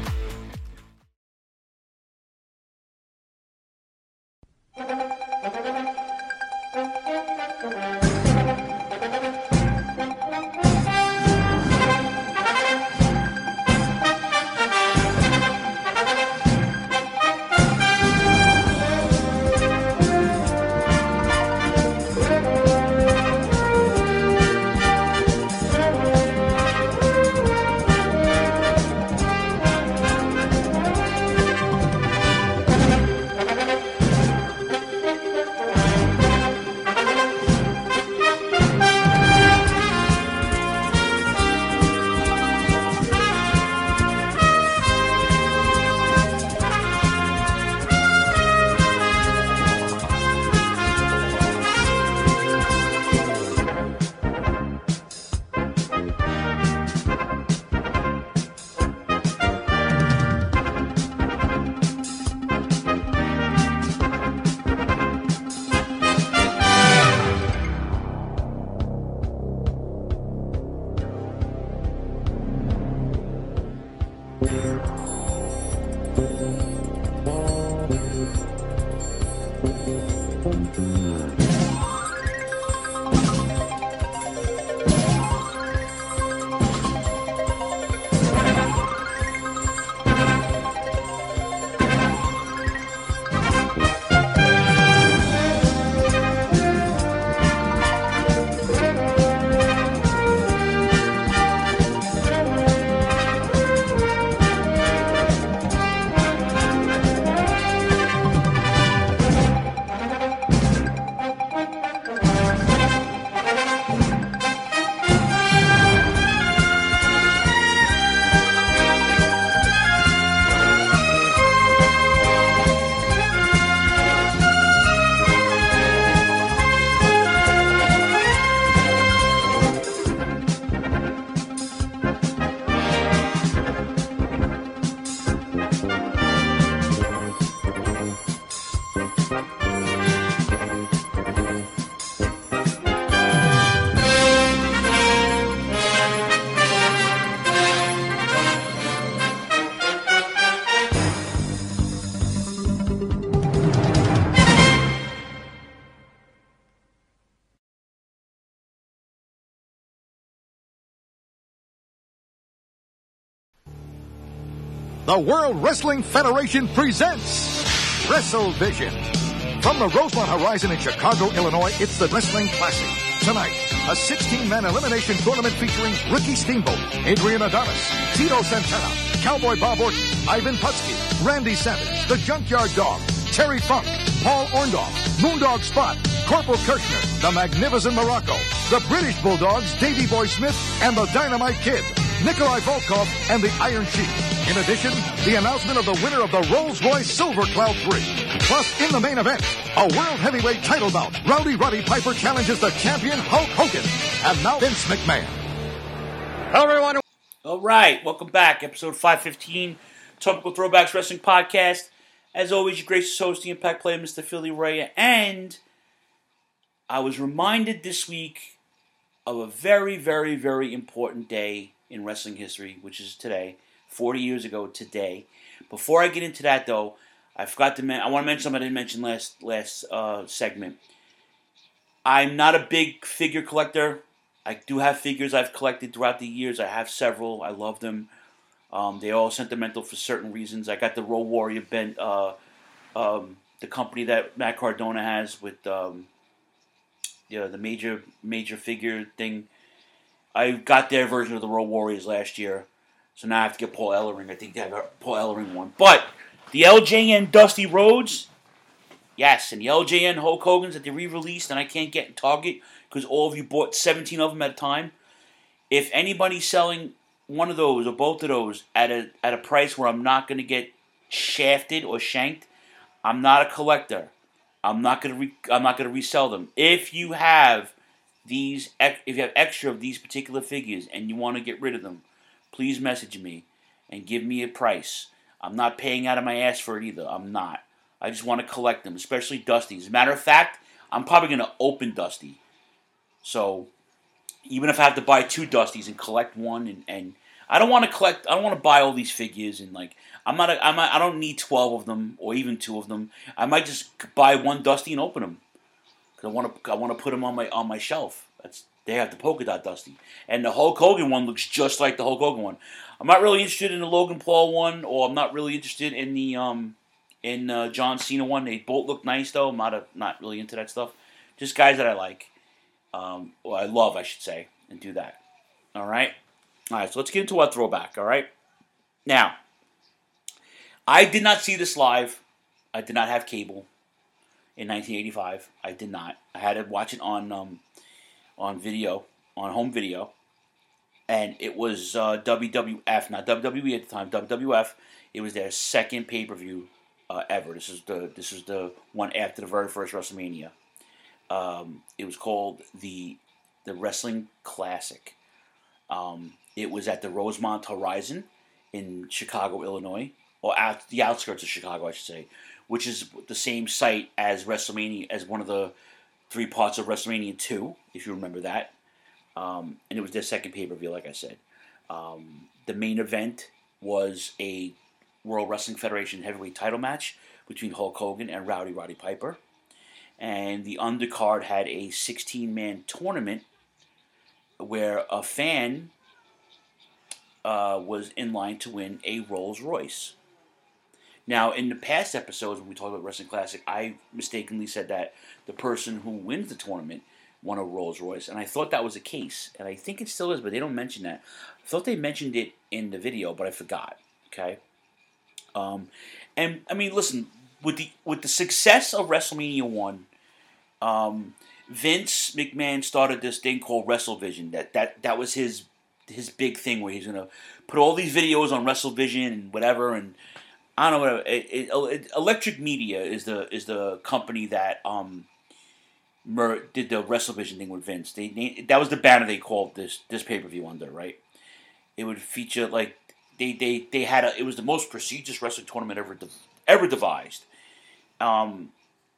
the World Wrestling Federation presents WrestleVision. From the Rosemont Horizon in Chicago, Illinois, it's the Wrestling Classic. Tonight, a sixteen-man elimination tournament featuring Ricky Steamboat, Adrian Adonis, Tito Santana, Cowboy Bob Orton, Ivan Putski, Randy Savage, the Junkyard Dog, Terry Funk, Paul Orndorff, Moondog Spot, Corporal Kirchner, the Magnificent Morocco, the British Bulldogs, Davey Boy Smith, and the Dynamite Kid, Nikolai Volkov, and the Iron Sheik. In addition, the announcement of the winner of the Rolls-Royce Silver Cloud three. Plus, in the main event, a World Heavyweight title bout. Rowdy Roddy Piper challenges the champion Hulk Hogan. And now Vince McMahon. Hello, everyone. All right, welcome back. Episode five fifteen, Topical Throwbacks Wrestling Podcast. As always, your gracious host, the Impact Player, Mister Philly Ray. And I was reminded this week of a very, very, very important day in wrestling history, which is today, forty years ago today. Before I get into that, though, I forgot to mention, I want to mention something I didn't mention last last uh, segment. I'm not a big figure collector. I do have figures I've collected throughout the years. I have several. I love them. Um, they're all sentimental for certain reasons. I got the Road Warrior bent, uh, um, the company that Matt Cardona has with um, you know, the major major figure thing. I got their version of the Road Warriors last year, so now I have to get Paul Ellering. I think they have a Paul Ellering one. But the L J N Dusty Rhodes, yes, and the L J N Hulk Hogan's that they re-released and I can't get in Target because all of you bought seventeen of them at a time. If anybody's selling one of those or both of those at a at a price where I'm not going to get shafted or shanked, I'm not a collector. I'm not going to re- I'm not going to resell them. If you have these, if you have extra of these particular figures and you want to get rid of them, please message me and give me a price. I'm not paying out of my ass for it either. I'm not. I just want to collect them, especially Dusty. As a matter of fact, I'm probably going to open Dusty. So even if I have to buy two Dusties and collect one, and, and I don't want to collect, I don't want to buy all these figures and like I'm not, a, I'm not, I don't need twelve of them or even two of them. I might just buy one Dusty and open them because I want to, I want to put them on my on my shelf. That's they have the polka dot Dusty, and the Hulk Hogan one looks just like the Hulk Hogan one. I'm not really interested in the Logan Paul one, or I'm not really interested in the um in uh, John Cena one. They both look nice though. I'm not a, not really into that stuff. Just guys that I like, um, or I love, I should say, and do that. All right, all right. So let's get into our throwback. All right, now I did not see this live. I did not have cable in nineteen eighty-five. I did not. I had to watch it on um on video, on home video. And it was uh, W W F, not W W E at the time. W W F. It was their second pay per view uh, ever. This is the this is the one after the very first WrestleMania. Um, it was called the the Wrestling Classic. Um, it was at the Rosemont Horizon in Chicago, Illinois, or out the outskirts of Chicago, I should say, which is the same site as WrestleMania, as one of the three parts of WrestleMania two, if you remember that. Um, and it was their second pay-per-view, like I said. Um, the main event was a World Wrestling Federation heavyweight title match between Hulk Hogan and Rowdy Roddy Piper. And the undercard had a sixteen-man tournament where a fan uh, was in line to win a Rolls Royce. Now, in the past episodes when we talked about Wrestling Classic, I mistakenly said that the person who wins the tournament won a Rolls Royce, and I thought that was the case, and I think it still is, but they don't mention that. I thought they mentioned it in the video, but I forgot. Okay, um, and I mean, listen, with the with the success of WrestleMania one, um, Vince McMahon started this thing called WrestleVision. That that that was his his big thing where he's gonna put all these videos on WrestleVision and whatever, and I don't know whatever. It, it, it, Electric Media is the is the company that um. Mer- did the WrestleVision thing with Vince. They, they that was the banner they called this this pay per view under, right? It would feature like they they, they had a it was the most prestigious wrestling tournament ever de- ever devised. Um,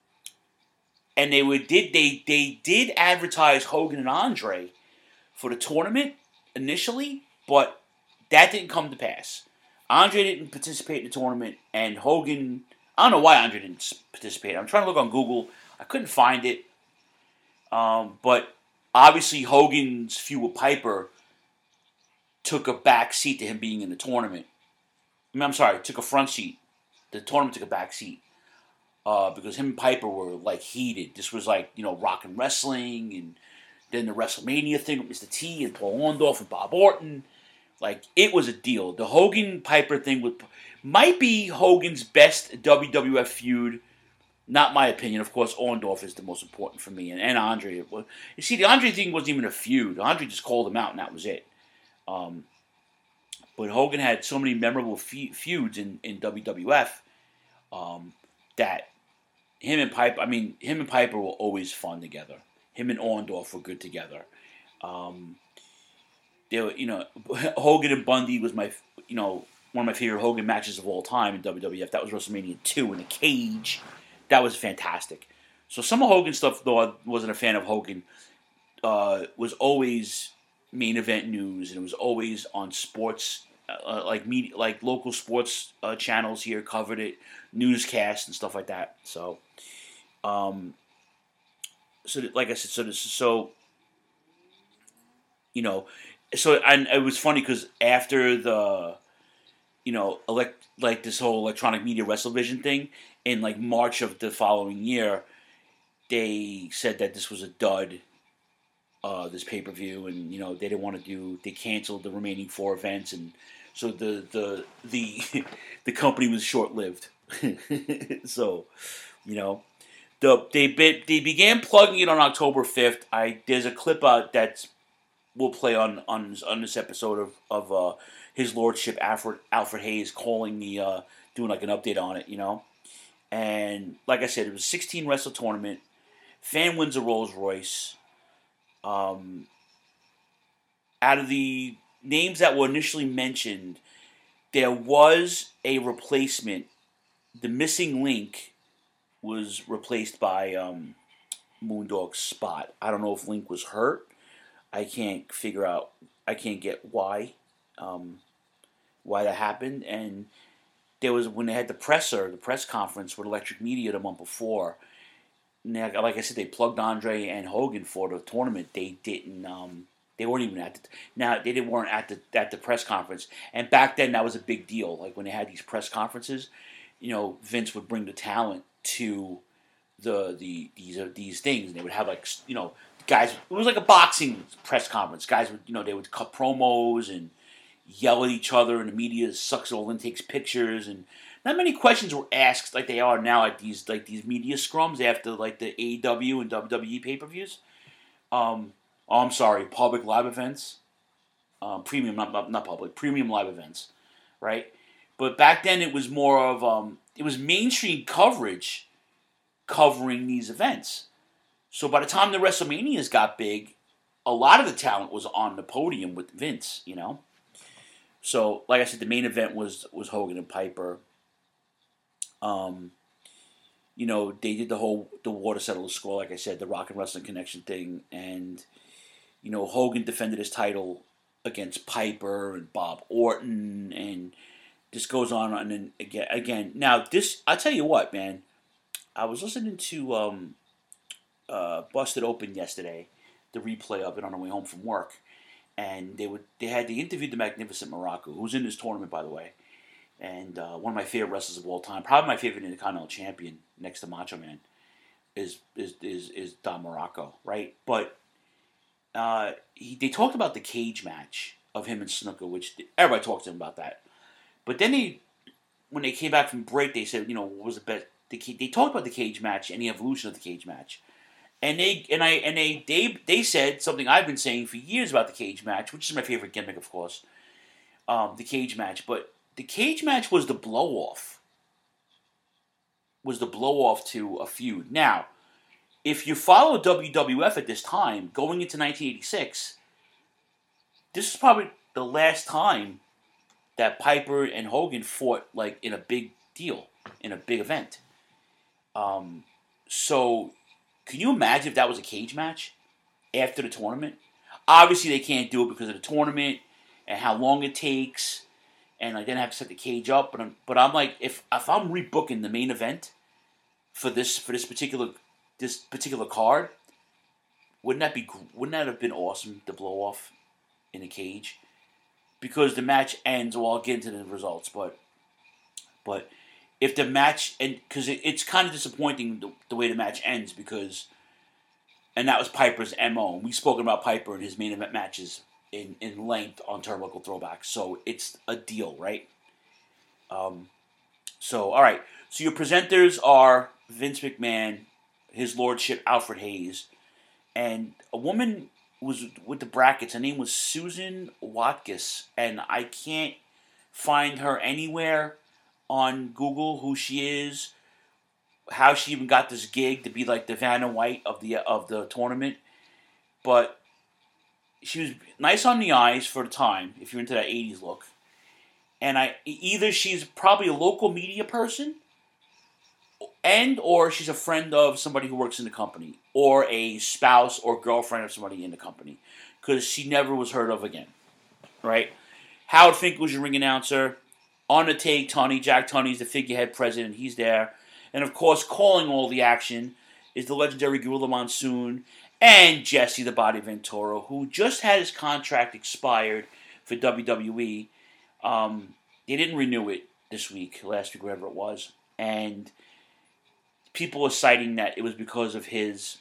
and they would did they they did advertise Hogan and Andre for the tournament initially, but that didn't come to pass. Andre didn't participate in the tournament, and Hogan. I don't know why Andre didn't participate. I'm trying to look on Google. I couldn't find it. Um, but obviously Hogan's feud with Piper took a back seat to him being in the tournament. I mean, I'm sorry, took a front seat. The tournament took a back seat. Uh, because him and Piper were, like, heated. This was, like, you know, rock and wrestling, and then the WrestleMania thing with Mister T and Paul Orndorff and Bob Orton. Like, it was a deal. The Hogan-Piper thing with, might be Hogan's best W W F feud. Not my opinion. Of course, Orndorff is the most important for me, and, and Andre. You see, the Andre thing wasn't even a feud. Andre just called him out, and that was it. Um, but Hogan had so many memorable fe- feuds in, in W W F um, that him and Piper, I mean, him and Piper were always fun together. Him and Orndorff were good together. Um, they were, you know, Hogan and Bundy was my, you know, one of my favorite Hogan matches of all time in W W F. That was WrestleMania two in the cage. That was fantastic. So some of Hogan's stuff, though I wasn't a fan of Hogan, uh, was always main event news, and it was always on sports, uh, like media, like local sports uh, channels here covered it, newscasts and stuff like that. So, um, so like I said, so this, so you know, so and it was funny because after the, you know, elect like this whole electronic media WrestleVision thing in like March of the following year, they said that this was a dud. Uh, this pay-per-view, and you know they didn't want to do. They canceled the remaining four events, and so the the the the company was short-lived. So, you know, the they be, they began plugging it on October fifth. I there's a clip out that we'll play on on on this episode of of uh, His Lordship Alfred Alfred Hayes calling me, uh, doing like an update on it. You know, and like I said, it was a sixteen wrestle tournament. Fan wins a Rolls Royce. Um, out of the names that were initially mentioned, there was a replacement. The missing link was replaced by um, Moondog's Spot. I don't know if Link was hurt. I can't figure out. I can't get why, um, why that happened. And there was when they had the presser, the press conference with Electric Media the month before. Now, like I said, they plugged Andre and Hogan for the tournament. They didn't. Um, they weren't even at the. Now they didn't weren't at the at the press conference. And back then, that was a big deal. Like when they had these press conferences, you know, Vince would bring the talent to the the these uh, these things, and they would have like you know guys. It was like a boxing press conference. Guys would you know they would cut promos and yell at each other, and the media sucks it all in, takes pictures, and not many questions were asked like they are now at these like these media scrums after like the A E W and W W E pay-per-views. Um, oh, I'm sorry, public live events, um, premium not, not not public, premium live events, right? But back then it was more of um, it was mainstream coverage covering these events. So by the time the WrestleManias got big, a lot of the talent was on the podium with Vince, you know. So like I said, the main event was was Hogan and Piper. Um, you know, they did the whole the water settler score, like I said, the Rock and Wrestling Connection thing, and you know Hogan defended his title against Piper and Bob Orton, and this goes on and then again. Again, now this I tell you what, man, I was listening to um, uh, Busted Open yesterday, the replay of it on the way home from work, and they would they had they interviewed the Magnificent Muraco, who's in this tournament by the way. And uh, one of my favorite wrestlers of all time, probably my favorite Intercontinental Champion next to Macho Man, is is is, is Don Muraco, right? But uh, he, they talked about the cage match of him and Snuka, which everybody talked to him about that. But then they, when they came back from break, they said, you know, what was the best? The, they talked about the cage match and the evolution of the cage match, and they and I and they they they said something I've been saying for years about the cage match, which is my favorite gimmick, of course, um, the cage match, but. The cage match was the blow-off. Was the blow-off to a feud. Now, if you follow W W F at this time, going into nineteen eighty-six, this is probably the last time that Piper and Hogan fought like in a big deal, in a big event. Um, so, can you imagine if that was a cage match after the tournament? Obviously, they can't do it because of the tournament and how long it takes. And I didn't have to set the cage up, but I'm, but I'm like, if if I'm rebooking the main event for this for this particular this particular card, wouldn't that be wouldn't that have been awesome to blow off in a cage? Because the match ends. Well, I'll get into the results, but But if the match, and because it, it's kind of disappointing the, the way the match ends, because, and that was Piper's M O. We've spoken about Piper and his main event matches in, in length on Turnbuckle Throwbacks, so it's a deal, right? Um, so, all right. So your presenters are Vince McMahon, his lordship Alfred Hayes, and a woman was with the brackets. Her name was Susan Watkins, and I can't find her anywhere on Google who she is, how she even got this gig to be like the Vanna White of the of the tournament. But she was nice on the eyes for the time, if you're into that eighties look. And I either she's probably a local media person, and or she's a friend of somebody who works in the company, or a spouse or girlfriend of somebody in the company, because she never was heard of again, right? Howard Fink was your ring announcer. On the take, Tunney, Jack Tunney's the figurehead president. He's there. And, of course, calling all the action is the legendary Gorilla Monsoon and Jesse the Body Ventura, who just had his contract expired for W W E. Um, they didn't renew it this week, last week, whatever it was. And people are citing that it was because of his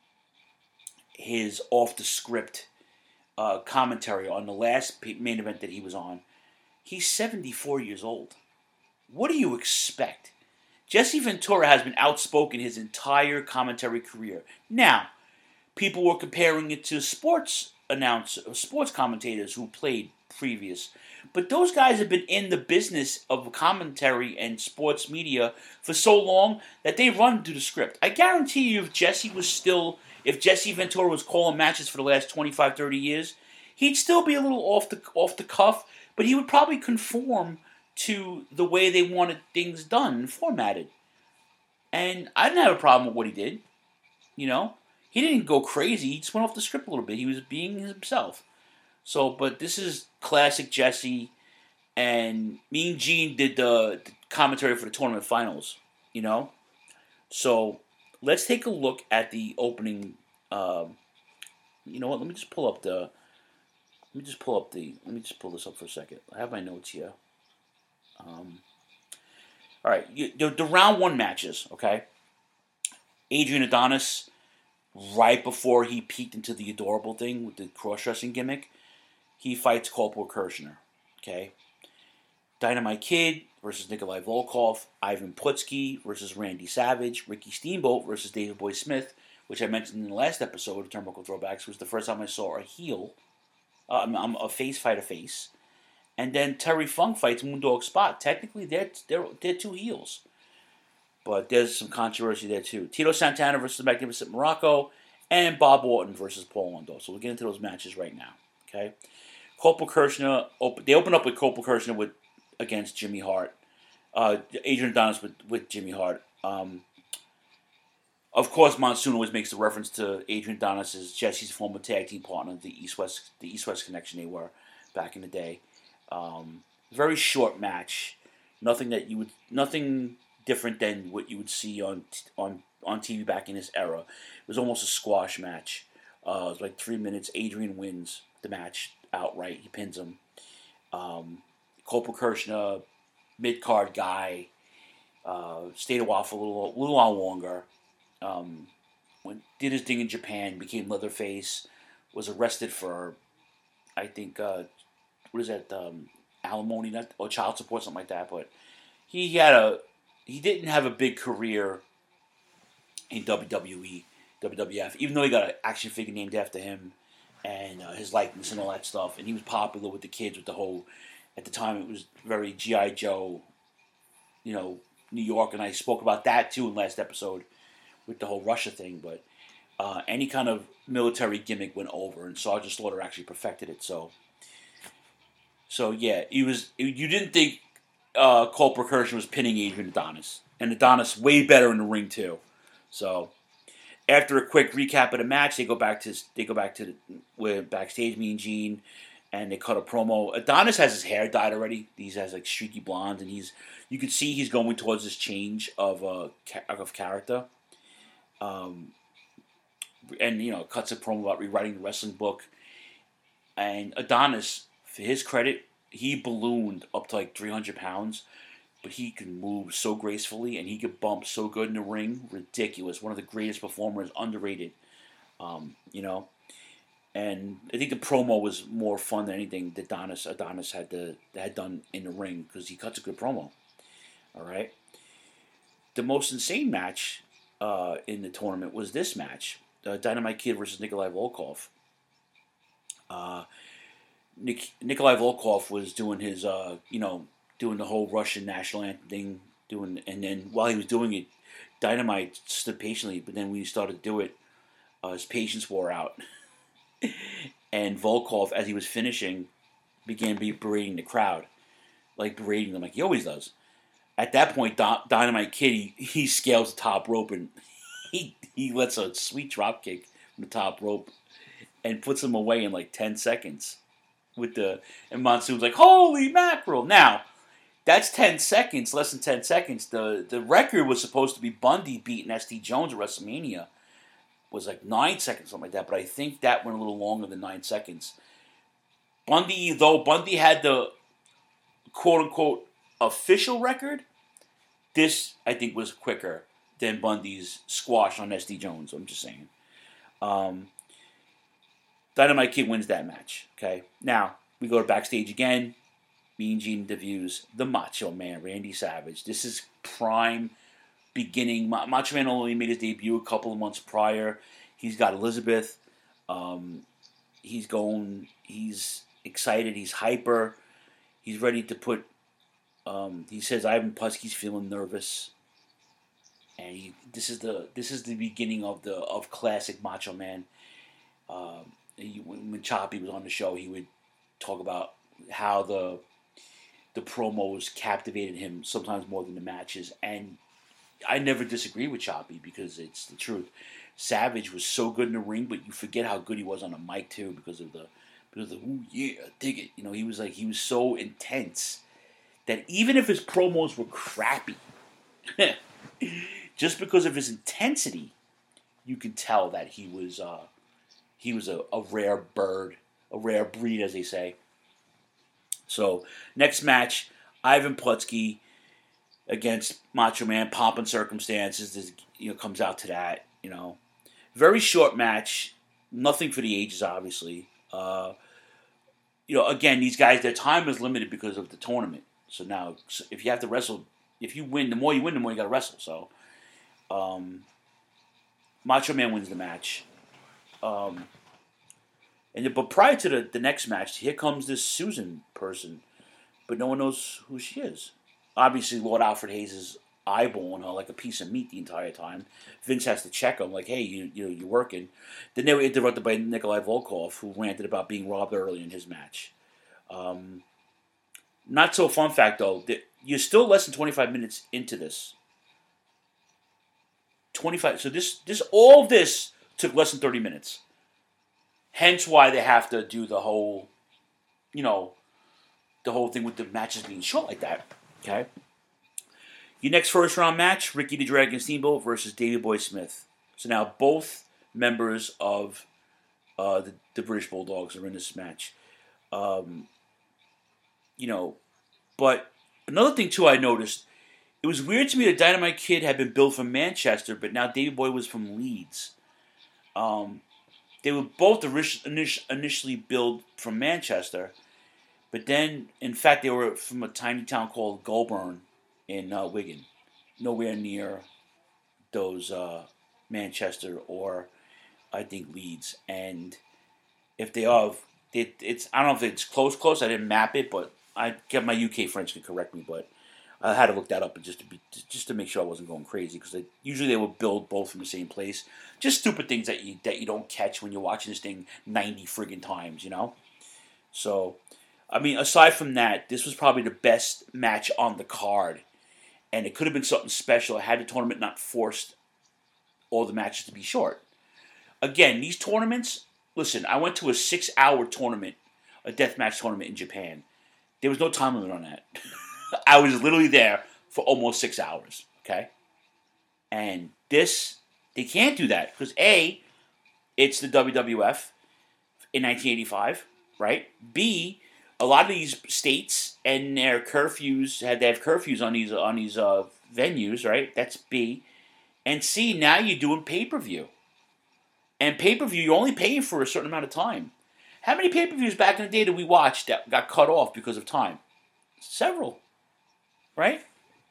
his off-the-script uh, commentary on the last main event that he was on. He's seventy-four years old. What do you expect? Jesse Ventura has been outspoken his entire commentary career. Now, people were comparing it to sports announcers, sports commentators who played previous. But those guys have been in the business of commentary and sports media for so long that they run through the script. I guarantee you if Jesse was still, if Jesse Ventura was calling matches for the last twenty-five, thirty years, he'd still be a little off the off the cuff, but he would probably conform to the way they wanted things done and formatted. And I didn't have a problem with what he did. You know? He didn't go crazy. He just went off the script a little bit. He was being himself. So, but this is classic Jesse. And Mean Gene did the, the commentary for the tournament finals. You know? So, let's take a look at the opening. Um, you know what? Let me just pull up the... Let me just pull up the... Let me just pull this up for a second. I have my notes here. Um, all right. You, the, the round one matches, okay? Adrian Adonis, right before he peeked into the adorable thing with the cross-dressing gimmick, he fights Corporal Kirshner, okay? Dynamite Kid versus Nikolai Volkov. Ivan Putski versus Randy Savage. Ricky Steamboat versus David Boy Smith, which I mentioned in the last episode of Turnbuckle Throwbacks, was the first time I saw a heel... Um, I'm a face fight a face, and then Terry Funk fights Moondog Spot. Technically, they're they're they're two heels, but there's some controversy there too. Tito Santana versus the Magnificent Morocco, and Bob Orton versus Paul Orndorff. So we'll get into those matches right now. Okay, Corporal Kirshner. Op- they open up with Corporal Kirshner with against Jimmy Hart. Uh, Adrian Adonis with with Jimmy Hart. Um, Of course, Monsoon always makes the reference to Adrian Adonis as Jesse's former tag team partner, the East-West the East-West connection they were back in the day. Um, very short match, nothing that you would, nothing different than what you would see on on on T V back in this era. It was almost a squash match. Uh, it was like three minutes. Adrian wins the match outright. He pins him. Um, Corporal Kirshner, mid card guy, uh, stayed a while for a little, little while longer. Um, when did his thing in Japan, became Leatherface, was arrested for, I think, uh, what is that, um, alimony, not, or child support, something like that. But he had a, he didn't have a big career in W W E, W W F, even though he got an action figure named after him and uh, his likeness and all that stuff. And he was popular with the kids with the whole, at the time it was very G I Joe, you know, New York, and I spoke about that too in last episode with the whole Russia thing, but uh, any kind of military gimmick went over, and Sergeant Slaughter actually perfected it. So, so yeah, he was. You didn't think uh, Corporal Kirshner was pinning Adrian Adonis, and Adonis way better in the ring too. So, after a quick recap of the match, they go back to they go back to the, where backstage, me and Gene, and they cut a promo. Adonis has his hair dyed already. He has like streaky blonde, and he's you can see he's going towards this change of uh, of character. Um, and, you know, cuts a promo about rewriting the wrestling book. And Adonis, for his credit, he ballooned up to like three hundred pounds. but he can move so gracefully, and he could bump so good in the ring. Ridiculous. One of the greatest performers, underrated. Um, you know, and I think the promo was more fun than anything that Adonis Adonis had to had done in the ring because he cuts a good promo. All right. The most insane match uh, in the tournament was this match: uh, Dynamite Kid versus Nikolai Volkov. Uh, Nik- Nikolai Volkov was doing his, uh, you know, doing the whole Russian national anthem thing, doing, and then while he was doing it, Dynamite stood patiently. But then when he started to do it, uh, his patience wore out, and Volkov, as he was finishing, began be berating the crowd, like berating them like he always does. At that point, Di- Dynamite Kid he, he scales the top rope and he he lets a sweet drop kick from the top rope and puts him away in like ten seconds. With the and Monsoon's like, holy mackerel! Now, that's ten seconds, less than ten seconds. The the record was supposed to be Bundy beating S T Jones at WrestleMania. Was like nine seconds, something like that. But I think that went a little longer than nine seconds. Bundy, though Bundy had the quote unquote official record, this I think was quicker than Bundy's squash on S T Jones. I'm just saying. Um, Dynamite Kid wins that match. Okay, now we go to backstage again. Mean Gene interviews the Macho Man, Randy Savage. This is prime beginning. Macho Man only made his debut a couple of months prior. He's got Elizabeth. Um, he's going. He's excited. He's hyper. He's ready to put. Um, he says Ivan Putski's feeling nervous, and he, this is the this is the beginning of the of classic Macho Man. Um, He, when Choppy was on the show, he would talk about how the the promos captivated him sometimes more than the matches, and I never disagree with Choppy because it's the truth. Savage was so good in the ring, but you forget how good he was on the mic too because of the because of the ooh yeah dig it. You know, he was like he was so intense that even if his promos were crappy, just because of his intensity, you could tell that he was. Uh, He was a, a rare bird, a rare breed, as they say. So, next match, Ivan Putski against Macho Man. Pomp and Circumstances, this, you know, comes out to that. You know, very short match, nothing for the ages, obviously. Uh, you know, again, these guys, their time is limited because of the tournament. So now, if you have to wrestle, if you win, the more you win, the more you got to wrestle. So, um, Macho Man wins the match. Um, and but prior to the, the next match, here comes this Susan person, but no one knows who she is. Obviously, Lord Alfred Hayes is eyeballing her like a piece of meat the entire time. Vince has to check him, like, "Hey, you you know, you're working." Then they were interrupted by Nikolai Volkov, who ranted about being robbed early in his match. Um, not so fun fact though, that you're still less than twenty-five minutes into this. twenty-five. So this this all of this. Took less than thirty minutes. Hence why they have to do the whole, you know, the whole thing with the matches being short like that. Okay? Your next first round match, Ricky the Dragon Steamboat versus Davey Boy Smith. So now both members of uh, the, the British Bulldogs are in this match. Um, you know, but another thing too I noticed, it was weird to me that Dynamite Kid had been billed from Manchester, but now Davey Boy was from Leeds. Um, they were both initially billed from Manchester, but then, in fact, they were from a tiny town called Goulburn in uh, Wigan, nowhere near those uh, Manchester or I think Leeds. And if they are, it, it's I don't know if it's close, close. I didn't map it, but I get my U K friends could correct me, but I had to look that up just to be just to make sure I wasn't going crazy because usually they will build both from the same place. Just stupid things that you that you don't catch when you're watching this thing ninety friggin' times, you know. So, I mean, aside from that, this was probably the best match on the card, and it could have been something special had the tournament not forced all the matches to be short. Again, these tournaments. Listen, I went to a six-hour tournament, a deathmatch tournament in Japan. There was no time limit on that. I was literally there for almost six hours, okay? And this, they can't do that because A, it's the W W F in nineteen eighty-five, right? B, a lot of these states and their curfews had they have curfews on these on these uh, venues, right? That's B. And C, now you're doing pay-per-view. And pay-per-view, you're only paying for a certain amount of time. How many pay-per-views back in the day did we watch that got cut off because of time? Several. Right?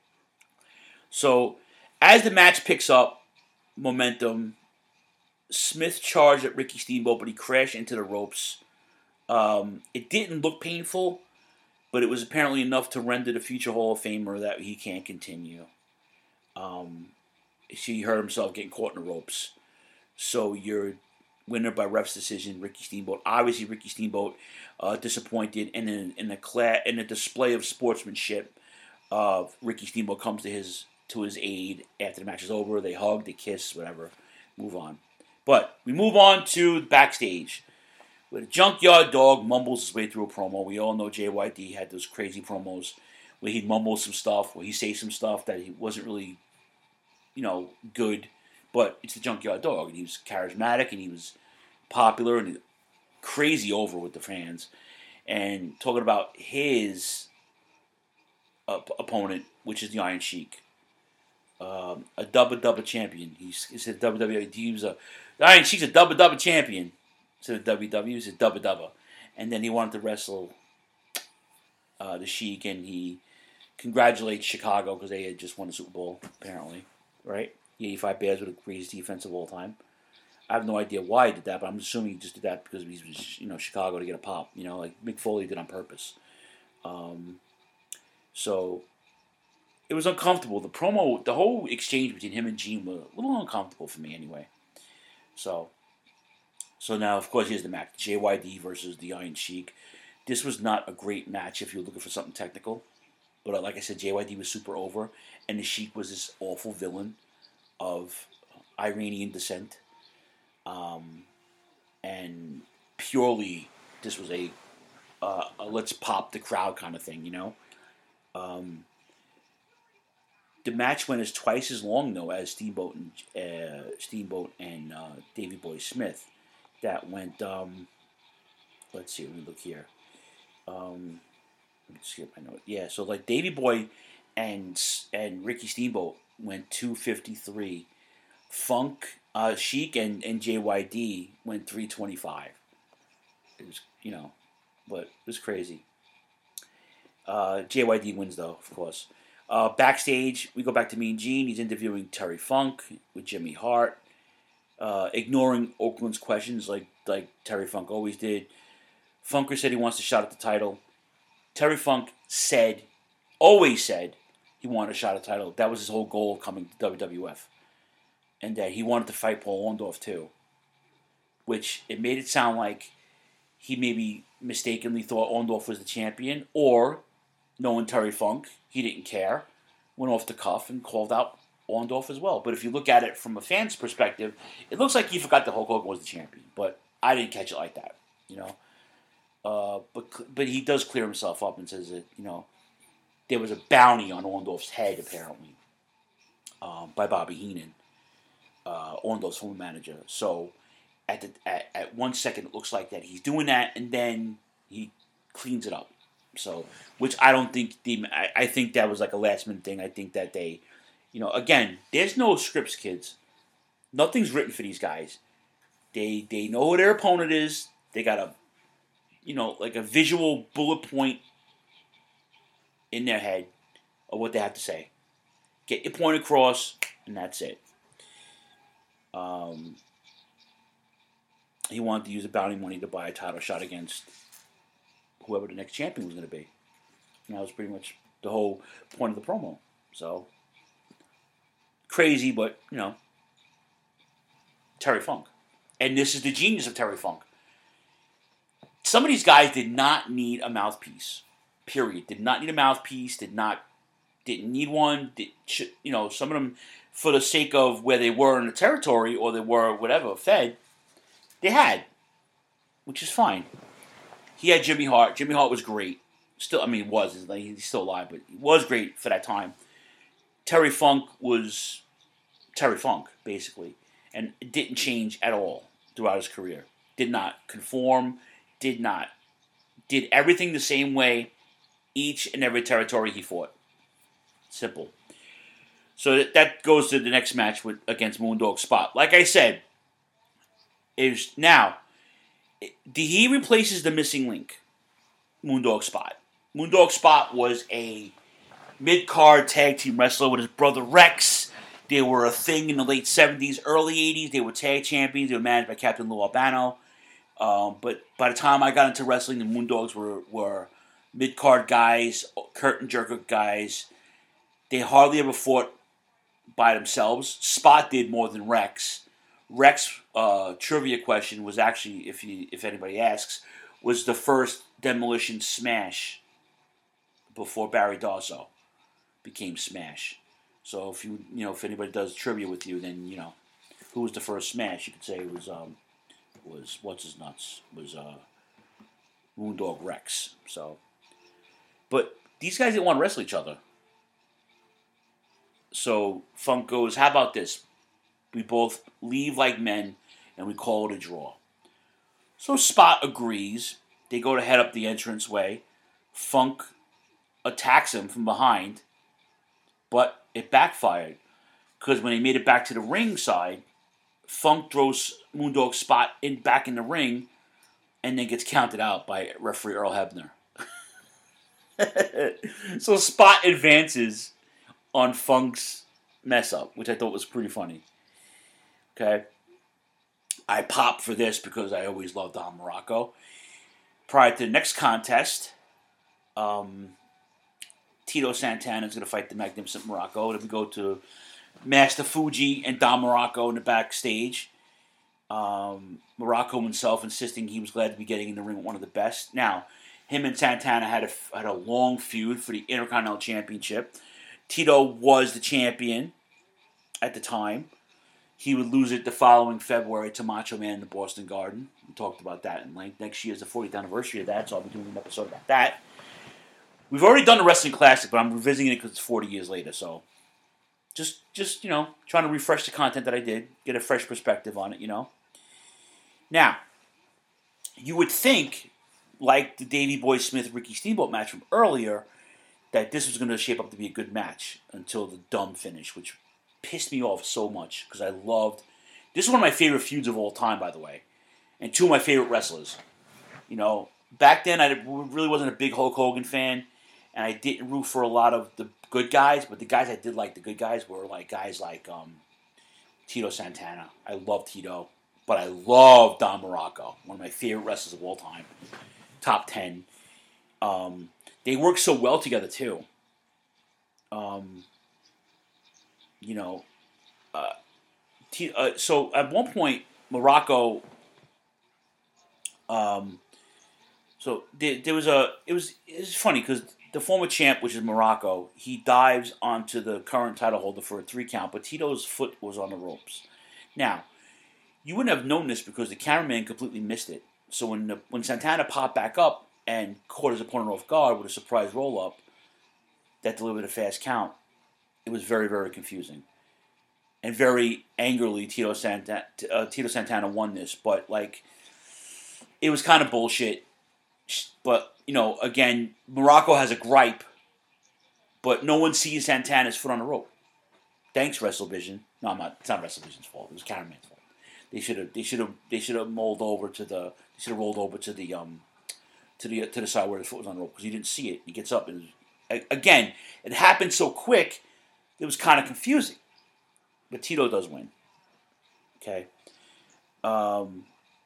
So, as the match picks up momentum, Smith charged at Ricky Steamboat, but he crashed into the ropes. Um, it didn't look painful, but it was apparently enough to render the future Hall of Famer that he can't continue. Um, he hurt himself getting caught in the ropes. So your winner by ref's decision, Ricky Steamboat. Obviously, Ricky Steamboat uh, disappointed, and in in a cla- in a display of sportsmanship, uh, Ricky Steamboat comes to his to his aid after the match is over. They hug, they kiss, whatever. Move on. But we move on to backstage, where the Junkyard Dog mumbles his way through a promo. We all know J Y D had those crazy promos where he'd mumble some stuff, where he'd say some stuff that he wasn't really, you know, good. But it's the Junkyard Dog, and he was charismatic, and he was popular, and crazy over with the fans. And talking about his uh, opponent, which is the Iron Sheik, um, a double double champion. He's he said W W E. He was a the Iron Sheik's a double double champion. So the W W E was a double double, and then he wanted to wrestle uh, the Sheik, and he congratulates Chicago because they had just won the Super Bowl, apparently, right? The eighty-five Bears were the greatest defense of all time. I have no idea why he did that, but I'm assuming he just did that because he was, you know, Chicago to get a pop. You know, like Mick Foley did on purpose. Um, so it was uncomfortable. The promo, the whole exchange between him and Gene was a little uncomfortable for me, anyway. So, so now, of course, here's the match: J Y D versus the Iron Sheik. This was not a great match if you're looking for something technical, but like I said, J Y D was super over, and the Sheik was this awful villain of Iranian descent, um, and purely this was a, uh, a let's pop the crowd kind of thing, you know. Um, the match went as twice as long though as Steamboat and uh, Steamboat and uh, Davey Boy Smith. That went. Um, let's see. Let me look here. Um, let me skip my note. Yeah, so like Davey Boy and and Ricky Steamboat went two fifty-three. Funk, uh, Sheik, and, and J Y D went three twenty-five. It was, you know, but it was crazy. Uh, J Y D wins, though, of course. Uh, backstage, we go back to Mean Gene. He's interviewing Terry Funk with Jimmy Hart, uh, ignoring Oakland's questions like, like Terry Funk always did. Funker said he wants a shot at the title. Terry Funk said, always said, he wanted a shot at the title. That was his whole goal coming to W W F. And that he wanted to fight Paul Orndorff too. Which it made it sound like he maybe mistakenly thought Orndorff was the champion, or, knowing Terry Funk, he didn't care, went off the cuff and called out Orndorff as well. But if you look at it from a fan's perspective, it looks like he forgot that Hulk Hogan was the champion. But I didn't catch it like that, you know. Uh, but but he does clear himself up and says that, you know, there was a bounty on Orndorff's head, apparently, um, by Bobby Heenan, uh, Orndorff's former manager. So at, the, at at one second, it looks like that he's doing that, and then he cleans it up. So, which I don't think, the I, I think that was like a last-minute thing. I think that they, you know, again, there's no scripts, kids. Nothing's written for these guys. They they know who their opponent is. They got a, you know, like a visual bullet point in their head of what they have to say. Get your point across, and that's it. Um, he wanted to use the bounty money to buy a title shot against whoever the next champion was going to be. And that was pretty much the whole point of the promo. So, crazy, but, you know, Terry Funk. And this is the genius of Terry Funk. Some of these guys did not need a mouthpiece. Period. Did not need a mouthpiece. Did not, didn't need one. Did, you know, some of them, for the sake of where they were in the territory or they were whatever fed, they had, which is fine. He had Jimmy Hart. Jimmy Hart was great. Still, I mean, was he's still alive, but he was great for that time. Terry Funk was Terry Funk, basically, and it didn't change at all throughout his career. Did not conform. Did not did everything the same way each and every territory he fought. Simple. So that, that goes to the next match with against Moondog Spot. Like I said, is now, he replaces the missing link, Moondog Spot. Moondog Spot was a mid-card tag team wrestler with his brother Rex. They were a thing in the late seventies, early eighties. They were tag champions. They were managed by Captain Lou Albano. Um, but by the time I got into wrestling, the Moondogs were, were mid-card guys, curtain jerker guys. They hardly ever fought by themselves. Spot did more than Rex. Rex, uh, trivia question, was actually, if you, if anybody asks, was the first Demolition Smash before Barry Darso became Smash. So if you, you know, if anybody does trivia with you, then, you know, who was the first Smash? You could say it was, um, was, what's his nuts? Was, uh, Moondog Rex. So, but these guys didn't want to wrestle each other. So Funk goes, how about this? We both leave like men, and we call it a draw. So Spot agrees. They go to head up the entranceway. Funk attacks him from behind, but it backfired. Because when he made it back to the ring side, Funk throws Moondog Spot in back in the ring, and then gets counted out by referee Earl Hebner. So Spot advances on Funk's mess up, which I thought was pretty funny. Okay. I pop for this because I always loved Don Morocco. Prior to the next contest, um, Tito Santana is going to fight the Magnificent Morocco. Then we go to Master Fuji and Don Morocco in the backstage. Um, Morocco himself insisting he was glad to be getting in the ring with one of the best. Now, him and Santana had a, had a long feud for the Intercontinental Championship. Tito was the champion at the time. He would lose it the following February to Macho Man in the Boston Garden. We talked about that in length. Next year is the fortieth anniversary of that, so I'll be doing an episode about that. We've already done the Wrestling Classic, but I'm revisiting it because it's forty years later, so just, just you know, trying to refresh the content that I did, get a fresh perspective on it, you know. Now, you would think, like the Davey Boy Smith-Ricky Steamboat match from earlier, that this was going to shape up to be a good match until the dumb finish, which pissed me off so much because I loved... This is one of my favorite feuds of all time, by the way, and two of my favorite wrestlers. You know, back then I really wasn't a big Hulk Hogan fan, and I didn't root for a lot of the good guys, but the guys I did like, the good guys, were like guys like um, Tito Santana. I love Tito, but I love Don Morocco, one of my favorite wrestlers of all time. Top ten. Um, they work so well together, too. Um... You know, uh, t- uh, so at one point, Morocco, um, so there, there was a, it was, it was funny because the former champ, which is Morocco, he dives onto the current title holder for a three count, but Tito's foot was on the ropes. Now, you wouldn't have known this because the cameraman completely missed it. So when the, when Santana popped back up and caught his opponent off guard with a surprise roll-up that delivered a fast count, it was very, very confusing. And very angrily, Tito Santana, uh, Tito Santana won this. But, like, it was kind of bullshit. But, you know, again, Morocco has a gripe. But no one sees Santana's foot on the rope. Thanks, WrestleVision. No, I'm not. It's not WrestleVision's fault. It was cameraman's fault. They should have. They should have. They should have rolled over to the. They should have rolled over to the um, to the to the side where his foot was on the rope because he didn't see it. He gets up and again, it happened so quick. It was kind of confusing. But Tito does win. Okay. Um,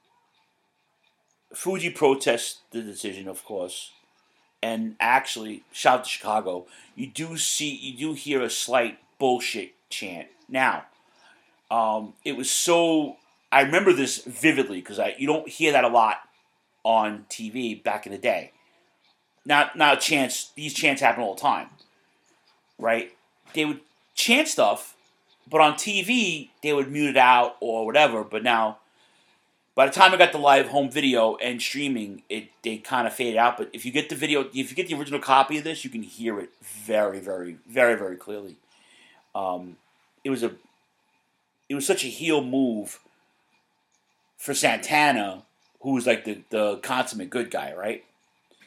Fuji protests the decision, of course. And actually, shout out to Chicago, you do see, you do hear a slight bullshit chant. Now, um, it was so, I remember this vividly because I you don't hear that a lot on T V back in the day. Not, not chants, these chants happen all the time. Right? They would chant stuff, but on T V, they would mute it out or whatever. But now, by the time I got the live home video and streaming, it they kind of faded out. But if you get the video, if you get the original copy of this, you can hear it very, very, very, very clearly. Um, it was a, it was such a heel move for Santana, who was like the, the consummate good guy, right?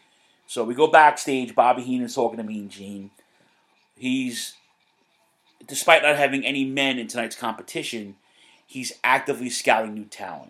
So we go backstage. Bobby Heenan's talking to Mean Gene. He's, despite not having any men in tonight's competition, he's actively scouting new talent.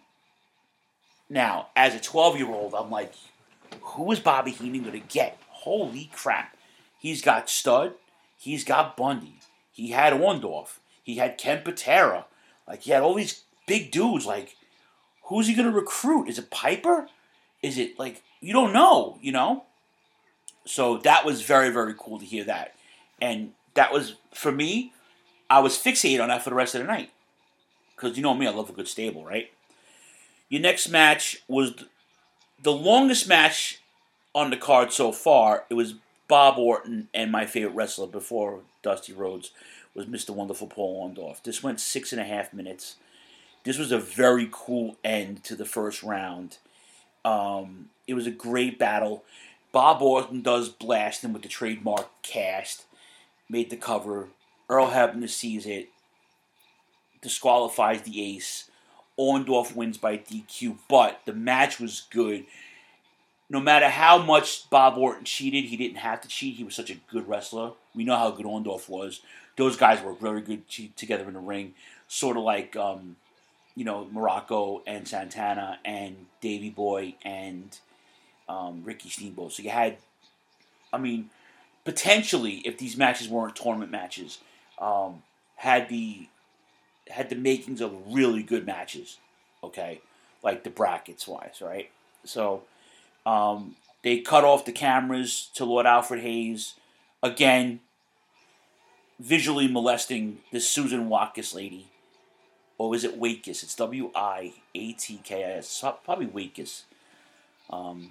Now, as a twelve-year-old, I'm like, who is Bobby Heenan going to get? Holy crap. He's got Stud. He's got Bundy. He had Orndorff. He had Ken Patera. Like, he had all these big dudes. Like, who's he going to recruit? Is it Piper? Is it, like, you don't know, you know? So that was very, very cool to hear that. And that was, for me, I was fixated on that for the rest of the night. Because you know me, I love a good stable, right? Your next match was the longest match on the card so far. It was Bob Orton and my favorite wrestler before Dusty Rhodes was Mister Wonderful Paul Orndorff. This went six and a half minutes. This was a very cool end to the first round. Um, it was a great battle. Bob Orton does blast him with the trademark cast. Made the cover. Earl Hebner sees it. Disqualifies the ace. Orndorff wins by D Q. But the match was good. No matter how much Bob Orton cheated, he didn't have to cheat. He was such a good wrestler. We know how good Orndorff was. Those guys were very good t- together in the ring. Sort of like, um, you know, Morocco and Santana and Davey Boy and um, Ricky Steamboat. So you had, I mean, potentially, if these matches weren't tournament matches, um, had the had the makings of really good matches. Okay, like the brackets wise, right? So um, they cut off the cameras to Lord Alfred Hayes again, visually molesting this Susan Watkis lady. Or is it Watkis? It's W I A T K I S. Probably Watkis. Um,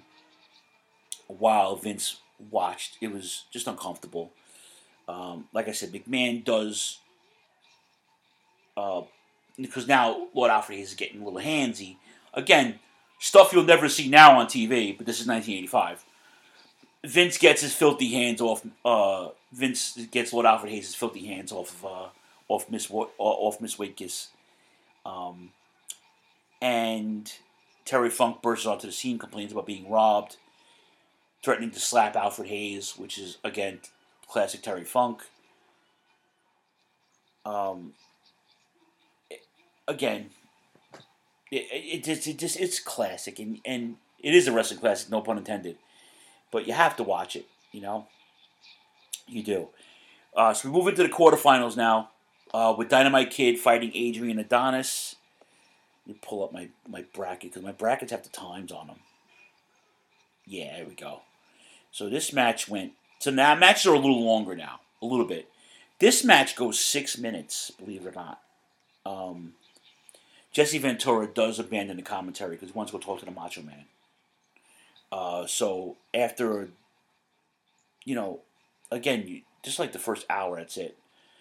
while Vince watched, it was just uncomfortable. Um, like I said, McMahon does, uh, because now Lord Alfred Hayes is getting a little handsy. Again, stuff you'll never see now on T V, but this is nineteen eighty-five. Vince gets his filthy hands off. Uh, Vince gets Lord Alfred Hayes' filthy hands off of uh, off Miss off Miss Watkis. Um, and Terry Funk bursts onto the scene, complains about being robbed, threatening to slap Alfred Hayes, which is, again, classic Terry Funk. Um, it, again, it, it, just, it just it's classic, and, and it is a wrestling classic, no pun intended. But you have to watch it, you know? You do. Uh, so we move into the quarterfinals now. Uh, with Dynamite Kid fighting Adrian Adonis. Let me pull up my, my bracket, because my brackets have the times on them. Yeah, there we go. So this match went... So now matches are a little longer now. A little bit. This match goes six minutes, believe it or not. Um, Jesse Ventura does abandon the commentary, because he wants to go talk to the Macho Man. Uh, so after... You know, again, you, just like the first hour, that's it.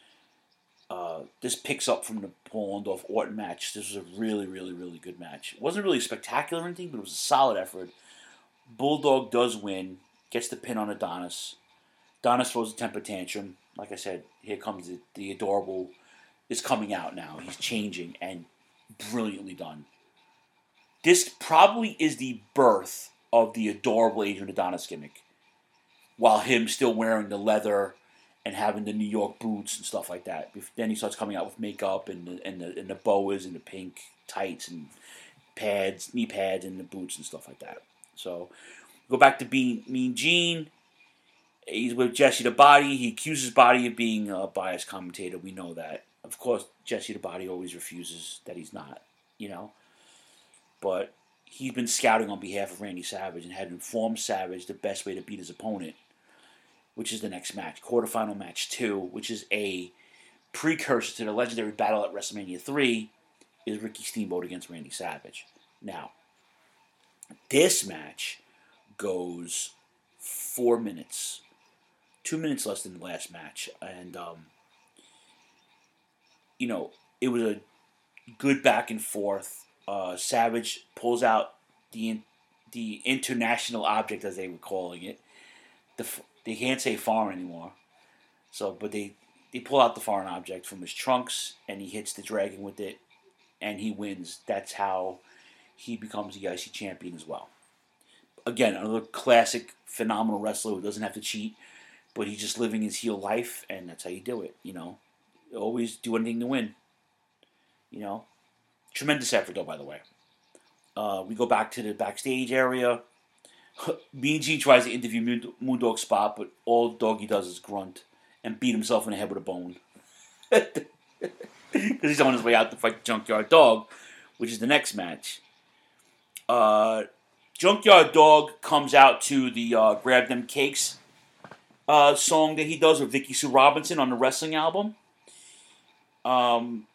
Uh, this picks up from the Paul Orndorff Orton match. This was a really, really, really good match. It wasn't really spectacular or anything, but it was a solid effort. Bulldog does win, gets the pin on Adonis. Adonis throws a temper tantrum. Like I said, here comes the, the adorable. Is coming out now. He's changing, and brilliantly done. This probably is the birth of the adorable Adrian Adonis gimmick. While him still wearing the leather and having the New York boots and stuff like that. Then he starts coming out with makeup and the, and the, and the boas and the pink tights and pads, knee pads and the boots and stuff like that. So, go back to being Mean Gene. He's with Jesse the Body. He accuses Body of being a biased commentator. We know that. Of course, Jesse the Body always refuses that he's not, you know. But he's been scouting on behalf of Randy Savage and had informed Savage the best way to beat his opponent, which is the next match, quarterfinal match two, which is a precursor to the legendary battle at WrestleMania three, is Ricky Steamboat against Randy Savage. Now, this match goes four minutes. Two minutes less than the last match. And, um, you know, it was a good back and forth. Uh, Savage pulls out the the international object, as they were calling it. The They can't say foreign anymore. So, but they, they pull out the foreign object from his trunks, and he hits the dragon with it, and he wins. That's how he becomes the I C champion as well. again, another classic, phenomenal wrestler who doesn't have to cheat, but he's just living his heel life, and that's how you do it, you know. Always do anything to win. You know. Tremendous effort, though, by the way. Uh, we go back to the backstage area. Mean Gene tries to interview Moon- Moondog Spot, but all Doggy does is grunt and beat himself in the head with a bone. Because he's on his way out to fight the Junkyard Dog, which is the next match. Uh, Junkyard Dog comes out to the uh, Grab Them Cakes uh, song that he does with Vicky Sue Robinson on the wrestling album. Um,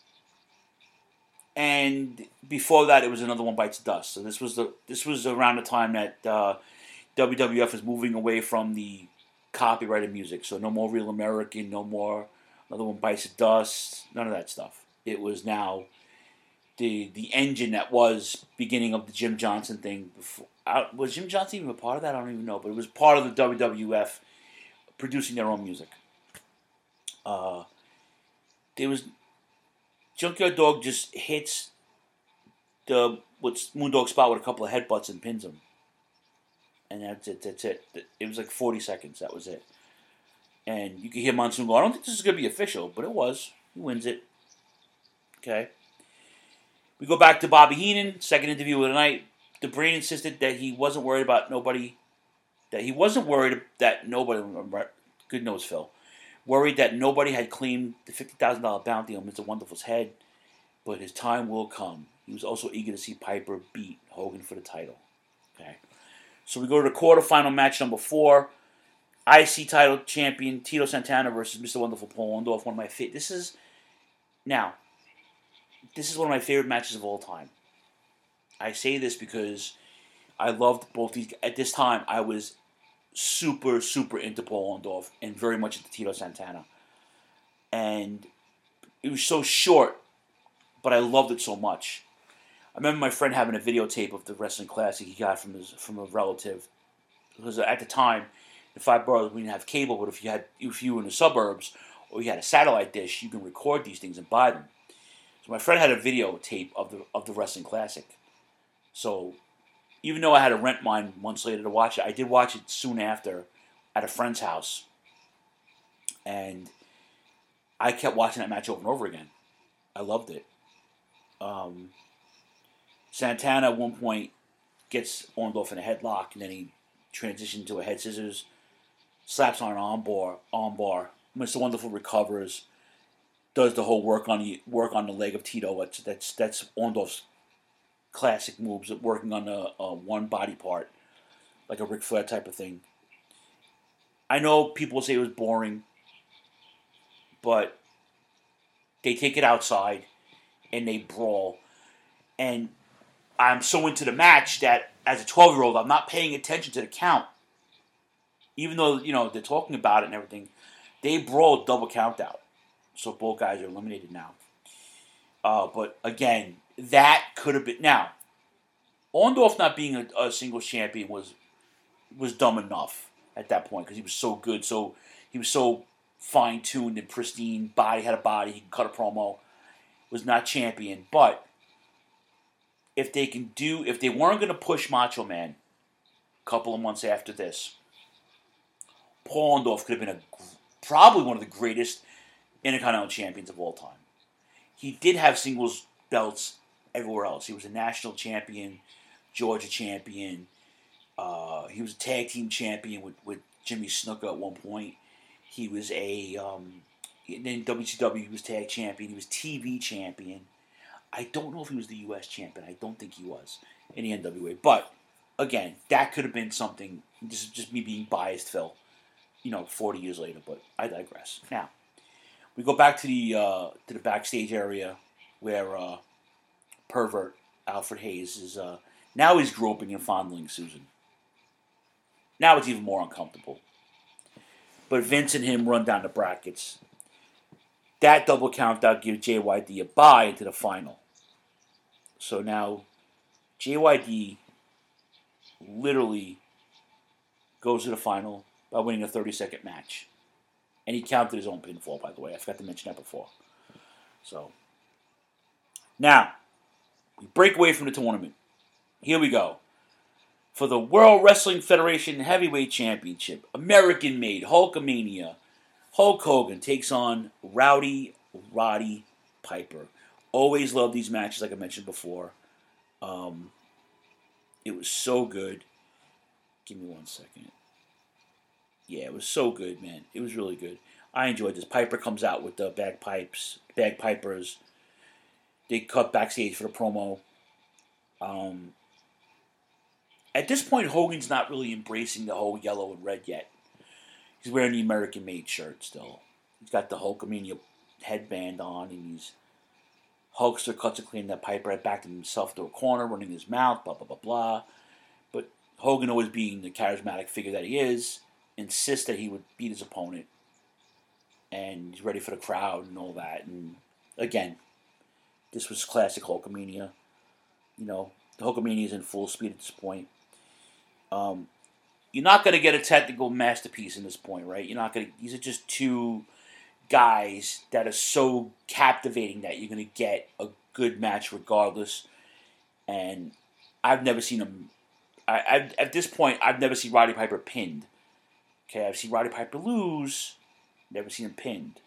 and before that, it was another One Bites the Dust. So this was the this was around the time that uh, W W F was moving away from the copyrighted music. So no more Real American, no more Another One Bites the Dust, none of that stuff. It was now the the engine that was beginning of the Jim Johnson thing. Before, uh, was Jim Johnson even a part of that? I don't even know. But it was part of the W W F producing their own music. Uh, there was Junkyard Dog just hits the what's Moondog Spot with a couple of headbutts and pins him, and that's it. That's it. It was like forty seconds. That was it. And you can hear Monsoon go, I don't think this is going to be official, but it was. He wins it. Okay. We go back to Bobby Heenan, second interview of the night. The Brain insisted that he wasn't worried about nobody, that he wasn't worried that nobody, good nose Phil, worried that nobody had claimed the fifty thousand dollars bounty on Mister Wonderful's head, but his time will come. He was also eager to see Piper beat Hogan for the title. Okay. So we go to the quarterfinal match number four. I C title champion Tito Santana versus Mister Wonderful Paul Orndorff. One of my favorite. This is now. This is one of my favorite matches of all time. I say this because I loved both these. At this time, I was super, super into Paul Orndorff and very much into Tito Santana. And it was so short, but I loved it so much. I remember my friend having a videotape of the Wrestling Classic he got from his from a relative, because at the time, the five boroughs, we didn't have cable, but if you had, if you were in the suburbs or you had a satellite dish, you can record these things and buy them. So my friend had a videotape of the of the Wrestling Classic. So even though I had to rent mine months later to watch it, I did watch it soon after at a friend's house, and I kept watching that match over and over again. I loved it. Um, Santana at one point gets Orndorff in a headlock, and then he transitioned to a head scissors, slaps on an armbar. Armbar. Mister Wonderful recovers, does the whole work on the work on the leg of Tito. That's that's that's Orndorff's classic moves, working on the uh, one body part, like a Ric Flair type of thing. I know people say it was boring, but they take it outside and they brawl. And I'm so into the match that as a twelve-year-old, I'm not paying attention to the count. Even though, you know, they're talking about it and everything, they brawl double count out. So both guys are eliminated now. Uh, but again, that could have been... Now, Orndorff not being a, a singles champion was was dumb enough at that point because he was so good. So he was so fine-tuned and pristine. Body had a body. He could cut a promo. Was not champion. But if they can do... If they weren't going to push Macho Man a couple of months after this, Paul Orndorff could have been a probably one of the greatest Intercontinental champions of all time. He did have singles belts everywhere else. He was a national champion, Georgia champion. Uh, he was a tag team champion with, with Jimmy Snuka at one point. He was a um, in W C W. He was tag champion. He was T V champion. I don't know if he was the U S champion. I don't think he was in the N W A. But again, that could have been something. This is just me being biased, Phil. You know, forty years later. But I digress. Now we go back to the uh, to the backstage area where uh, pervert Alfred Hayes is uh, now he's groping and fondling Susan. Now it's even more uncomfortable. But Vince and him run down the brackets. That double count out gives J Y D a bye into the final. So now J Y D literally goes to the final by winning a thirty-second match. And he counted his own pinfall, by the way. I forgot to mention that before. So, now, we break away from the tournament. Here we go. for the World Wrestling Federation Heavyweight Championship, American-made Hulkamania, Hulk Hogan takes on Rowdy Roddy Piper. Always love these matches, like I mentioned before. Um, it was so good. Give me one second. Yeah, it was so good, man. It was really good. I enjoyed this. Piper comes out with the bagpipes, bagpipers. They cut backstage for the promo. Um, at this point, Hogan's not really embracing the whole yellow and red yet. He's wearing the American-made shirt still. He's got the Hulkamania headband on, and he's Hulkster cuts a clean that Piper had backed himself to a corner, running his mouth, blah, blah, blah, blah. But Hogan, always being the charismatic figure that he is, insists that he would beat his opponent. And he's ready for the crowd and all that. And again, this was classic Hulkamania. You know, the Hulkamania is in full speed at this point. Um, you're not going to get a technical masterpiece in this point, right? You're not going to. These are just two guys that are so captivating that you're going to get a good match regardless. And I've never seen them. I, I've, at this point, I've never seen Roddy Piper pinned. Okay, I've seen Roddy Piper lose. Never seen him pinned.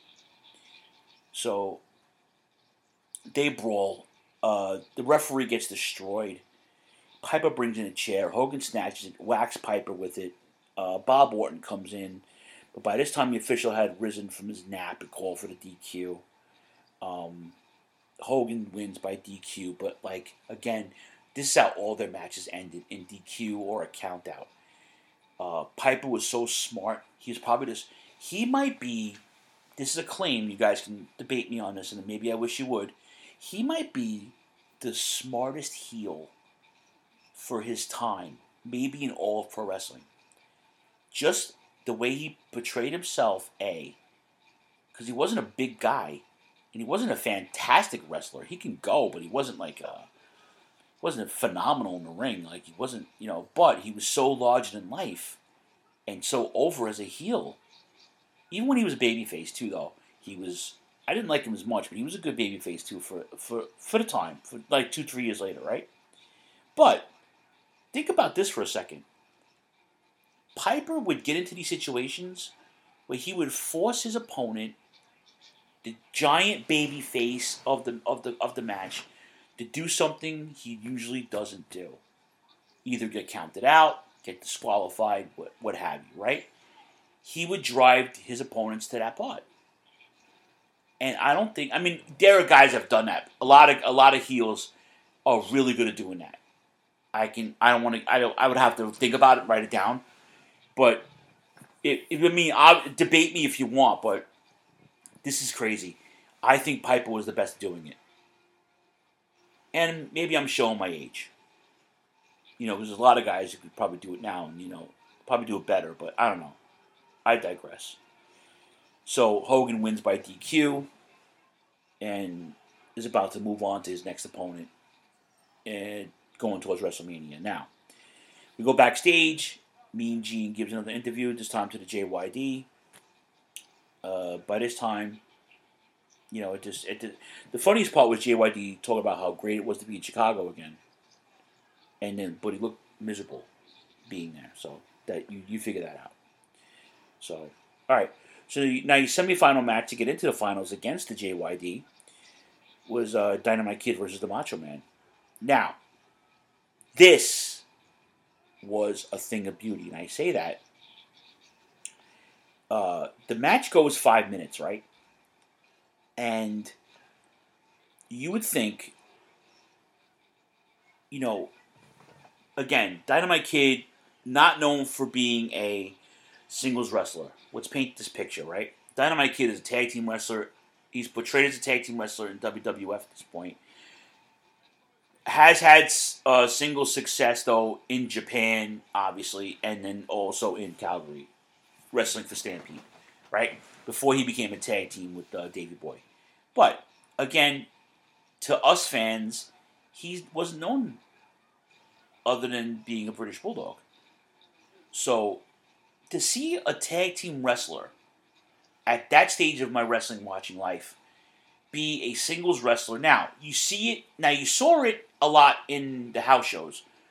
So they brawl. Uh, the referee gets destroyed. Piper brings in a chair. Hogan snatches it, whacks Piper with it. Uh, Bob Orton comes in. But by this time, the official had risen from his nap and called for the D Q. Um, Hogan wins by D Q. But, like, again, this is how all their matches ended, in D Q or a countout. Uh, Piper was so smart. He was probably this... He might be... This is a claim. You guys can debate me on this, and maybe I wish you would. He might be the smartest heel for his time, maybe in all of pro wrestling. Just the way he portrayed himself, A, because he wasn't a big guy, and he wasn't a fantastic wrestler. He can go, but he wasn't like a, wasn't phenomenal in the ring. Like he wasn't, you know, but he was so larger than life, and so over as a heel. Even when he was a babyface too, though, he was. I didn't like him as much, but he was a good babyface too for for for the time, for like two, three years later, right? But think about this for a second. Piper would get into these situations where he would force his opponent, the giant baby face of the of the of the match, to do something he usually doesn't do. Either get counted out, get disqualified, what what have you, right? He would drive his opponents to that part. And I don't think I mean there are guys that have done that. A lot of a lot of heels are really good at doing that. I can I don't want to I don't I would have to think about it, write it down. But it, it, I mean, I'll, debate me if you want, but this is crazy. I think Piper was the best at doing it. And maybe I'm showing my age. You know, because there's a lot of guys who could probably do it now and, you know, probably do it better, but I don't know. I digress. So Hogan wins by D Q and is about to move on to his next opponent and going towards WrestleMania. Now, we go backstage. Mean Gene gives another interview, this time to the J Y D. Uh, by this time, you know, it just it, the, the funniest part was J Y D talking about how great it was to be in Chicago again, and then but he looked miserable being there. So that you you figure that out. So all right, so now your semifinal match to get into the finals against the J Y D was uh, Dynamite Kid versus the Macho Man. Now, this was a thing of beauty, and I say that uh, the match goes five minutes, right? And you would think, you know, again, Dynamite Kid, not known for being a singles wrestler. Let's paint this picture, right? Dynamite Kid is a tag team wrestler. He's portrayed as a tag team wrestler in W W F at this point. Has had uh, single success, though, in Japan, obviously, and then also in Calgary, wrestling for Stampede, right? Before he became a tag team with uh, Davey Boy. But, again, to us fans, he wasn't known other than being a British Bulldog. So, to see a tag team wrestler at that stage of my wrestling watching life be a singles wrestler. Now, you see it, now you saw it a lot in the house shows.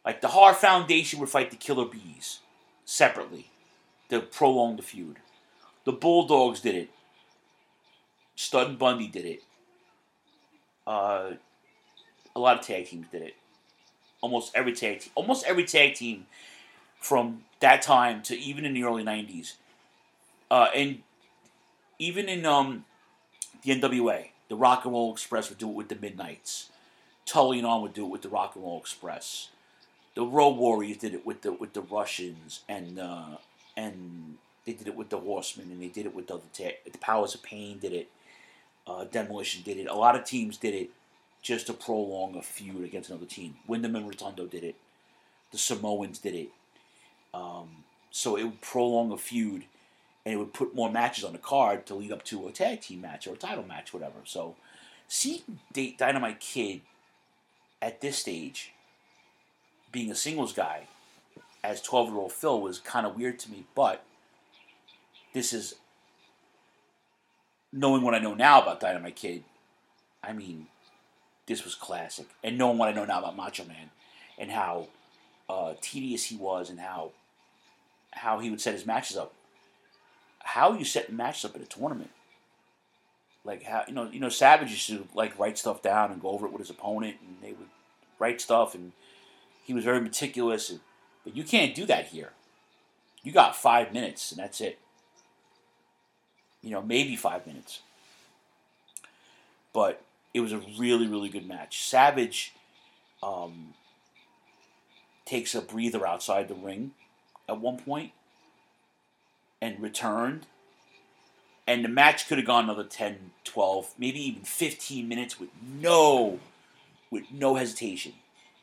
Like the Hart Foundation would fight the Killer Bees separately to prolong the feud. The Bulldogs did it. Stud and Bundy did it. Uh, a lot of tag teams did it. Almost every tag team, almost every tag team from that time to even in the early nineties, uh, and even in um, the N W A, the Rock and Roll Express would do it with the Midnights. Tully and On would do it with the Rock and Roll Express. The Road Warriors did it with the with the Russians, and uh, and they did it with the Horsemen, and they did it with the other tag. The Powers of Pain did it. Uh, Demolition did it. A lot of teams did it just to prolong a feud against another team. Wyndham and Rotundo did it. The Samoans did it. Um, so it would prolong a feud, and it would put more matches on the card to lead up to a tag team match or a title match, whatever. So seeing Dynamite Kid at this stage, being a singles guy, as twelve-year-old Phil, was kind of weird to me, but this is, knowing what I know now about Dynamite Kid, I mean, this was classic. And knowing what I know now about Macho Man, and how uh, tedious he was, and how how he would set his matches up. How you set matches up at a tournament? Like how you know you know Savage used to like write stuff down and go over it with his opponent, and they would write stuff, and he was very meticulous. And, but you can't do that here. You got five minutes, and that's it. You know, maybe five minutes. But it was a really, really good match. Savage um, takes a breather outside the ring at one point and returned. And the match could have gone another ten, twelve, maybe even fifteen minutes with no, with no hesitation.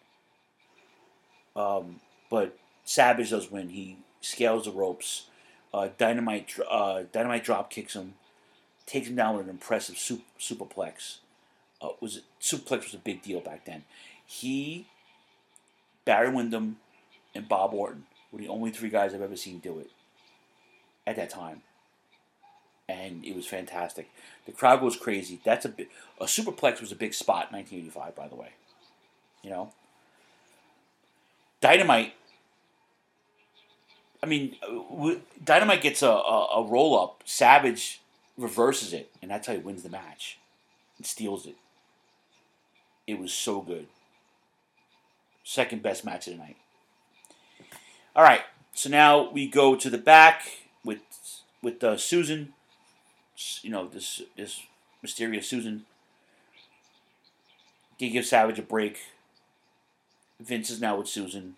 Um, but Savage does win. He scales the ropes. Uh, Dynamite, uh, Dynamite drop kicks him, takes him down with an impressive super, superplex. Uh, was it, superplex was a big deal back then. He, Barry Windham, and Bob Orton were the only three guys I've ever seen do it at that time, and it was fantastic. The crowd goes crazy. That's a big, a superplex was a big spot in nineteen eighty-five, by the way. You know, Dynamite. I mean, Dynamite gets a, a, a roll-up. Savage reverses it, and that's how he wins the match and steals it. It was so good. Second best match of the night. All right, so now we go to the back with with uh, Susan. You know, this this mysterious Susan. They give Savage a break. Vince is now with Susan.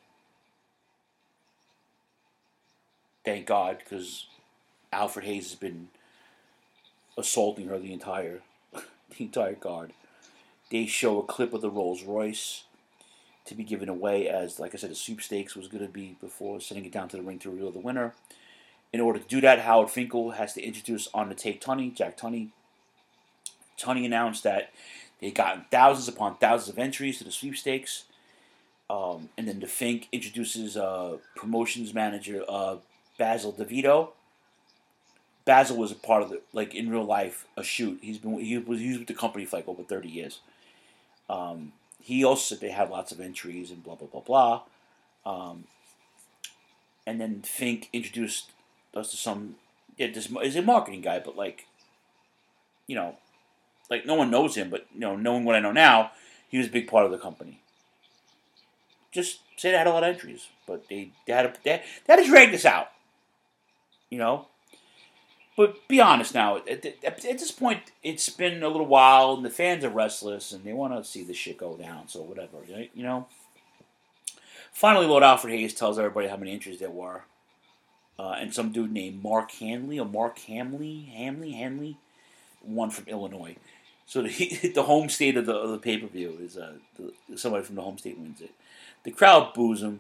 Thank God, because Alfred Hayes has been assaulting her the entire the entire card. They show a clip of the Rolls Royce to be given away as, like I said, a sweepstakes was going to be before sending it down to the ring to reveal the winner. In order to do that, Howard Finkel has to introduce on the tape Tunney, Jack Tunney. Tunney announced that they'd gotten thousands upon thousands of entries to the sweepstakes. Um, and then the Fink introduces uh, promotions manager uh, Basil DeVito. Basil was a part of the, like in real life, a shoot. He's been he was, he was with the company for like over thirty years. Um, he also said they had lots of entries and blah blah blah blah. Um, and then Fink introduced us to some. Yeah, this is a marketing guy, but like, you know, like no one knows him, but you know, knowing what I know now, he was a big part of the company. Just say they had a lot of entries, but they, they had to they, they had to drag this out. You know, but be honest now. At, at, at this point, it's been a little while, and the fans are restless, and they want to see this shit go down. So whatever, right? You know. Finally, Lord Alfred Hayes tells everybody how many entries there were, uh, and some dude named Mark Hanley or Mark Hamley, Hamley, Hanley, won from Illinois. So the, the home state of the, of the pay per view is uh, the, somebody from the home state wins it. The crowd boos him.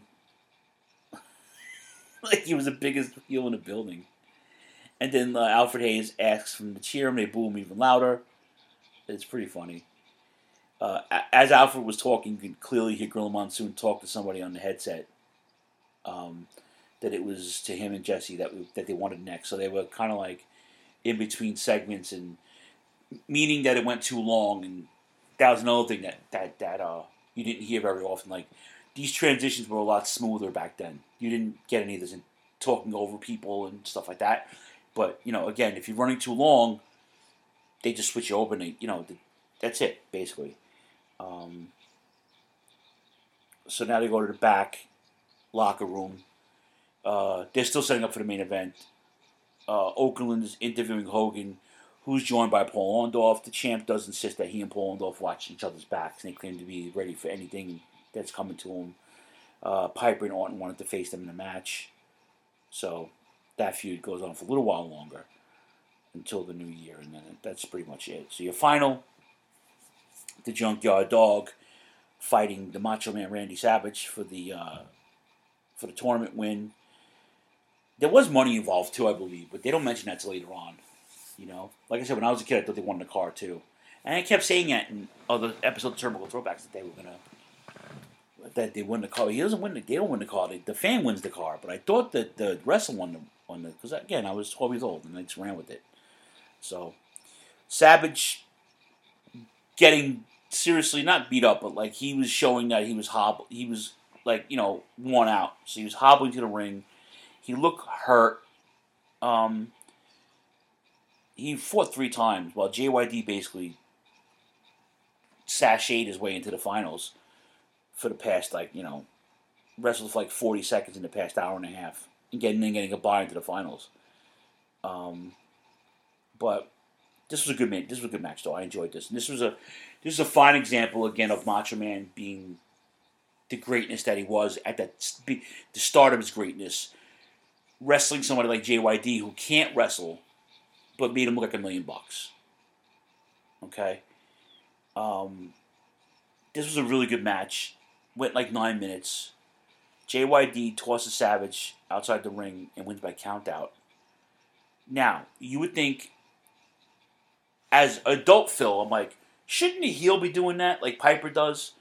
Like he was the biggest heel in the building. And then uh, Alfred Hayes asks them to cheer him. They boo him even louder. It's pretty funny. Uh, as Alfred was talking, you could clearly hear Gorilla Monsoon talk to somebody on the headset. Um, that it was to him and Jesse that we, that they wanted next. So they were kind of like in between segments, and meaning that it went too long. And that was another thing that that that uh, you didn't hear very often. Like these transitions were a lot smoother back then. You didn't get any of this in talking over people and stuff like that. But, you know, again, if you're running too long, they just switch you over and, they, you know, that's it, basically. Um, so now they go to the back locker room. Uh, they're still setting up for the main event. Uh, Okerlund is interviewing Hogan, who's joined by Paul Orndorff. The champ does insist that he and Paul Orndorff watch each other's backs, and they claim to be ready for anything that's coming to him. Uh, Piper and Orton wanted to face them in a match. So that feud goes on for a little while longer until the new year, and then that's pretty much it. So your final, the Junkyard Dog fighting the Macho Man Randy Savage for the uh, for the tournament win. There was money involved too, I believe, but they don't mention that till later on. You know, like I said, when I was a kid, I thought they won the car too, and I kept saying that in other episodes of Turnbuckle Throwbacks that they were gonna that they win the car. He doesn't win the. They don't win the car. They, the fan wins the car. But I thought that the wrestler won the won the because again I was twelve years old and I just ran with it. So Savage getting seriously not beat up, but like he was showing that he was hob he was like you know worn out. So he was hobbling to the ring. He looked hurt. Um, he fought three times while J Y D basically sashayed his way into the finals for the past, like, you know, wrestled for like forty seconds in the past hour and a half and getting then getting a bye into the finals. Um, but this was a good match. This was a good match, though. I enjoyed this. And this was a this is a fine example again of Macho Man being the greatness that he was at that the start of his greatness. Wrestling somebody like J Y D who can't wrestle, but made him look like a million bucks. Okay? Um, this was a really good match. Went like nine minutes. J Y D tosses Savage outside the ring and wins by countout. Now, you would think, as adult Phil, I'm like, shouldn't the heel be doing that like Piper does?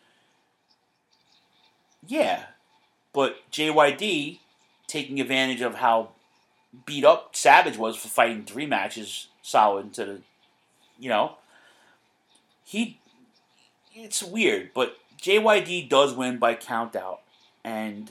Yeah. But J Y D, taking advantage of how beat up Savage was for fighting three matches solid to the, you know, he, it's weird, but J Y D does win by countout, and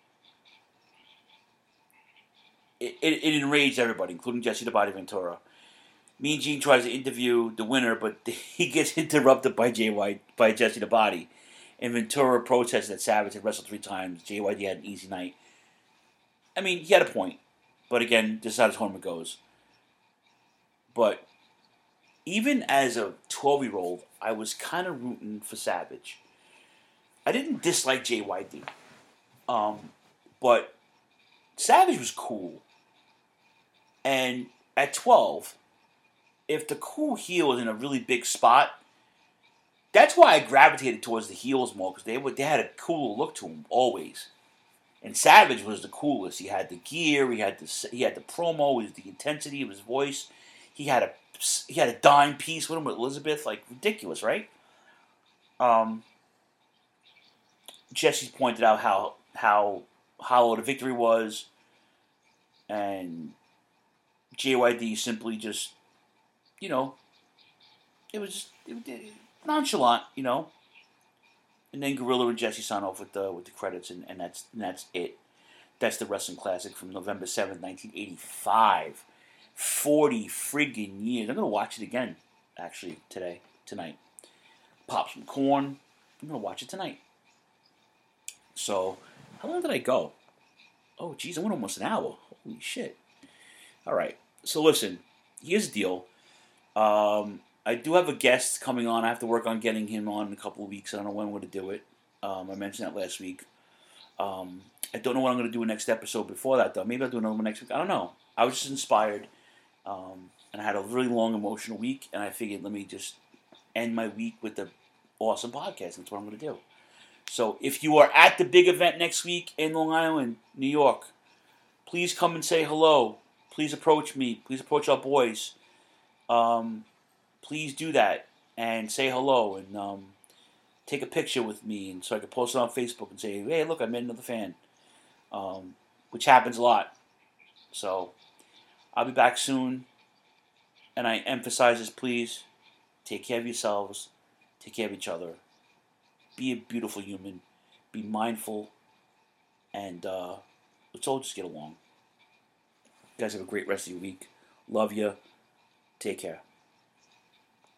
it, it, it enraged everybody, including Jesse the Body Ventura. Mean Gene tries to interview the winner, but he gets interrupted by J Y by Jesse the Body, and Ventura protests that Savage had wrestled three times. J Y D had an easy night. I mean, he had a point, but again, this is how the tournament goes. But even as a twelve-year-old, I was kind of rooting for Savage. I didn't dislike J Y D, um, but Savage was cool. And at twelve, if the cool heel is in a really big spot, that's why I gravitated towards the heels more, because they would they had a cool look to them always. And Savage was the coolest. He had the gear, he had the he had the promo, he had the intensity of his voice. He had a he had a dime piece with him with Elizabeth, like ridiculous, right? Um, Jesse's pointed out how how hollow the victory was, and J Y D simply just, you know, it was just it, it, nonchalant, you know. And then Gorilla and Jesse sign off with the with the credits, and, and that's and that's it. That's the Wrestling Classic from November seventh, nineteen eighty-five. Forty friggin' years. I'm gonna watch it again, actually, today, tonight. Pop some corn. I'm gonna watch it tonight. So, how long did I go? Oh, geez, I went almost an hour. Holy shit. All right. So listen, here's the deal. Um, I do have a guest coming on. I have to work on getting him on in a couple of weeks. I don't know when we're going to do it. Um, I mentioned that last week. Um, I don't know what I'm going to do next episode before that, though. Maybe I'll do another one next week. I don't know. I was just inspired. Um, and I had a really long emotional week. And I figured, let me just end my week with an awesome podcast. That's what I'm going to do. So if you are at the big event next week in Long Island, New York, please come and say hello. Please approach me. Please approach our boys. Um, please do that and say hello and um, take a picture with me, and so I can post it on Facebook and say, hey, look, I met another fan, um, which happens a lot. So I'll be back soon, and I emphasize this, please, take care of yourselves, take care of each other, be a beautiful human, be be mindful, and uh, let's all just get along. You guys have a great rest of your week. Love you. Take care.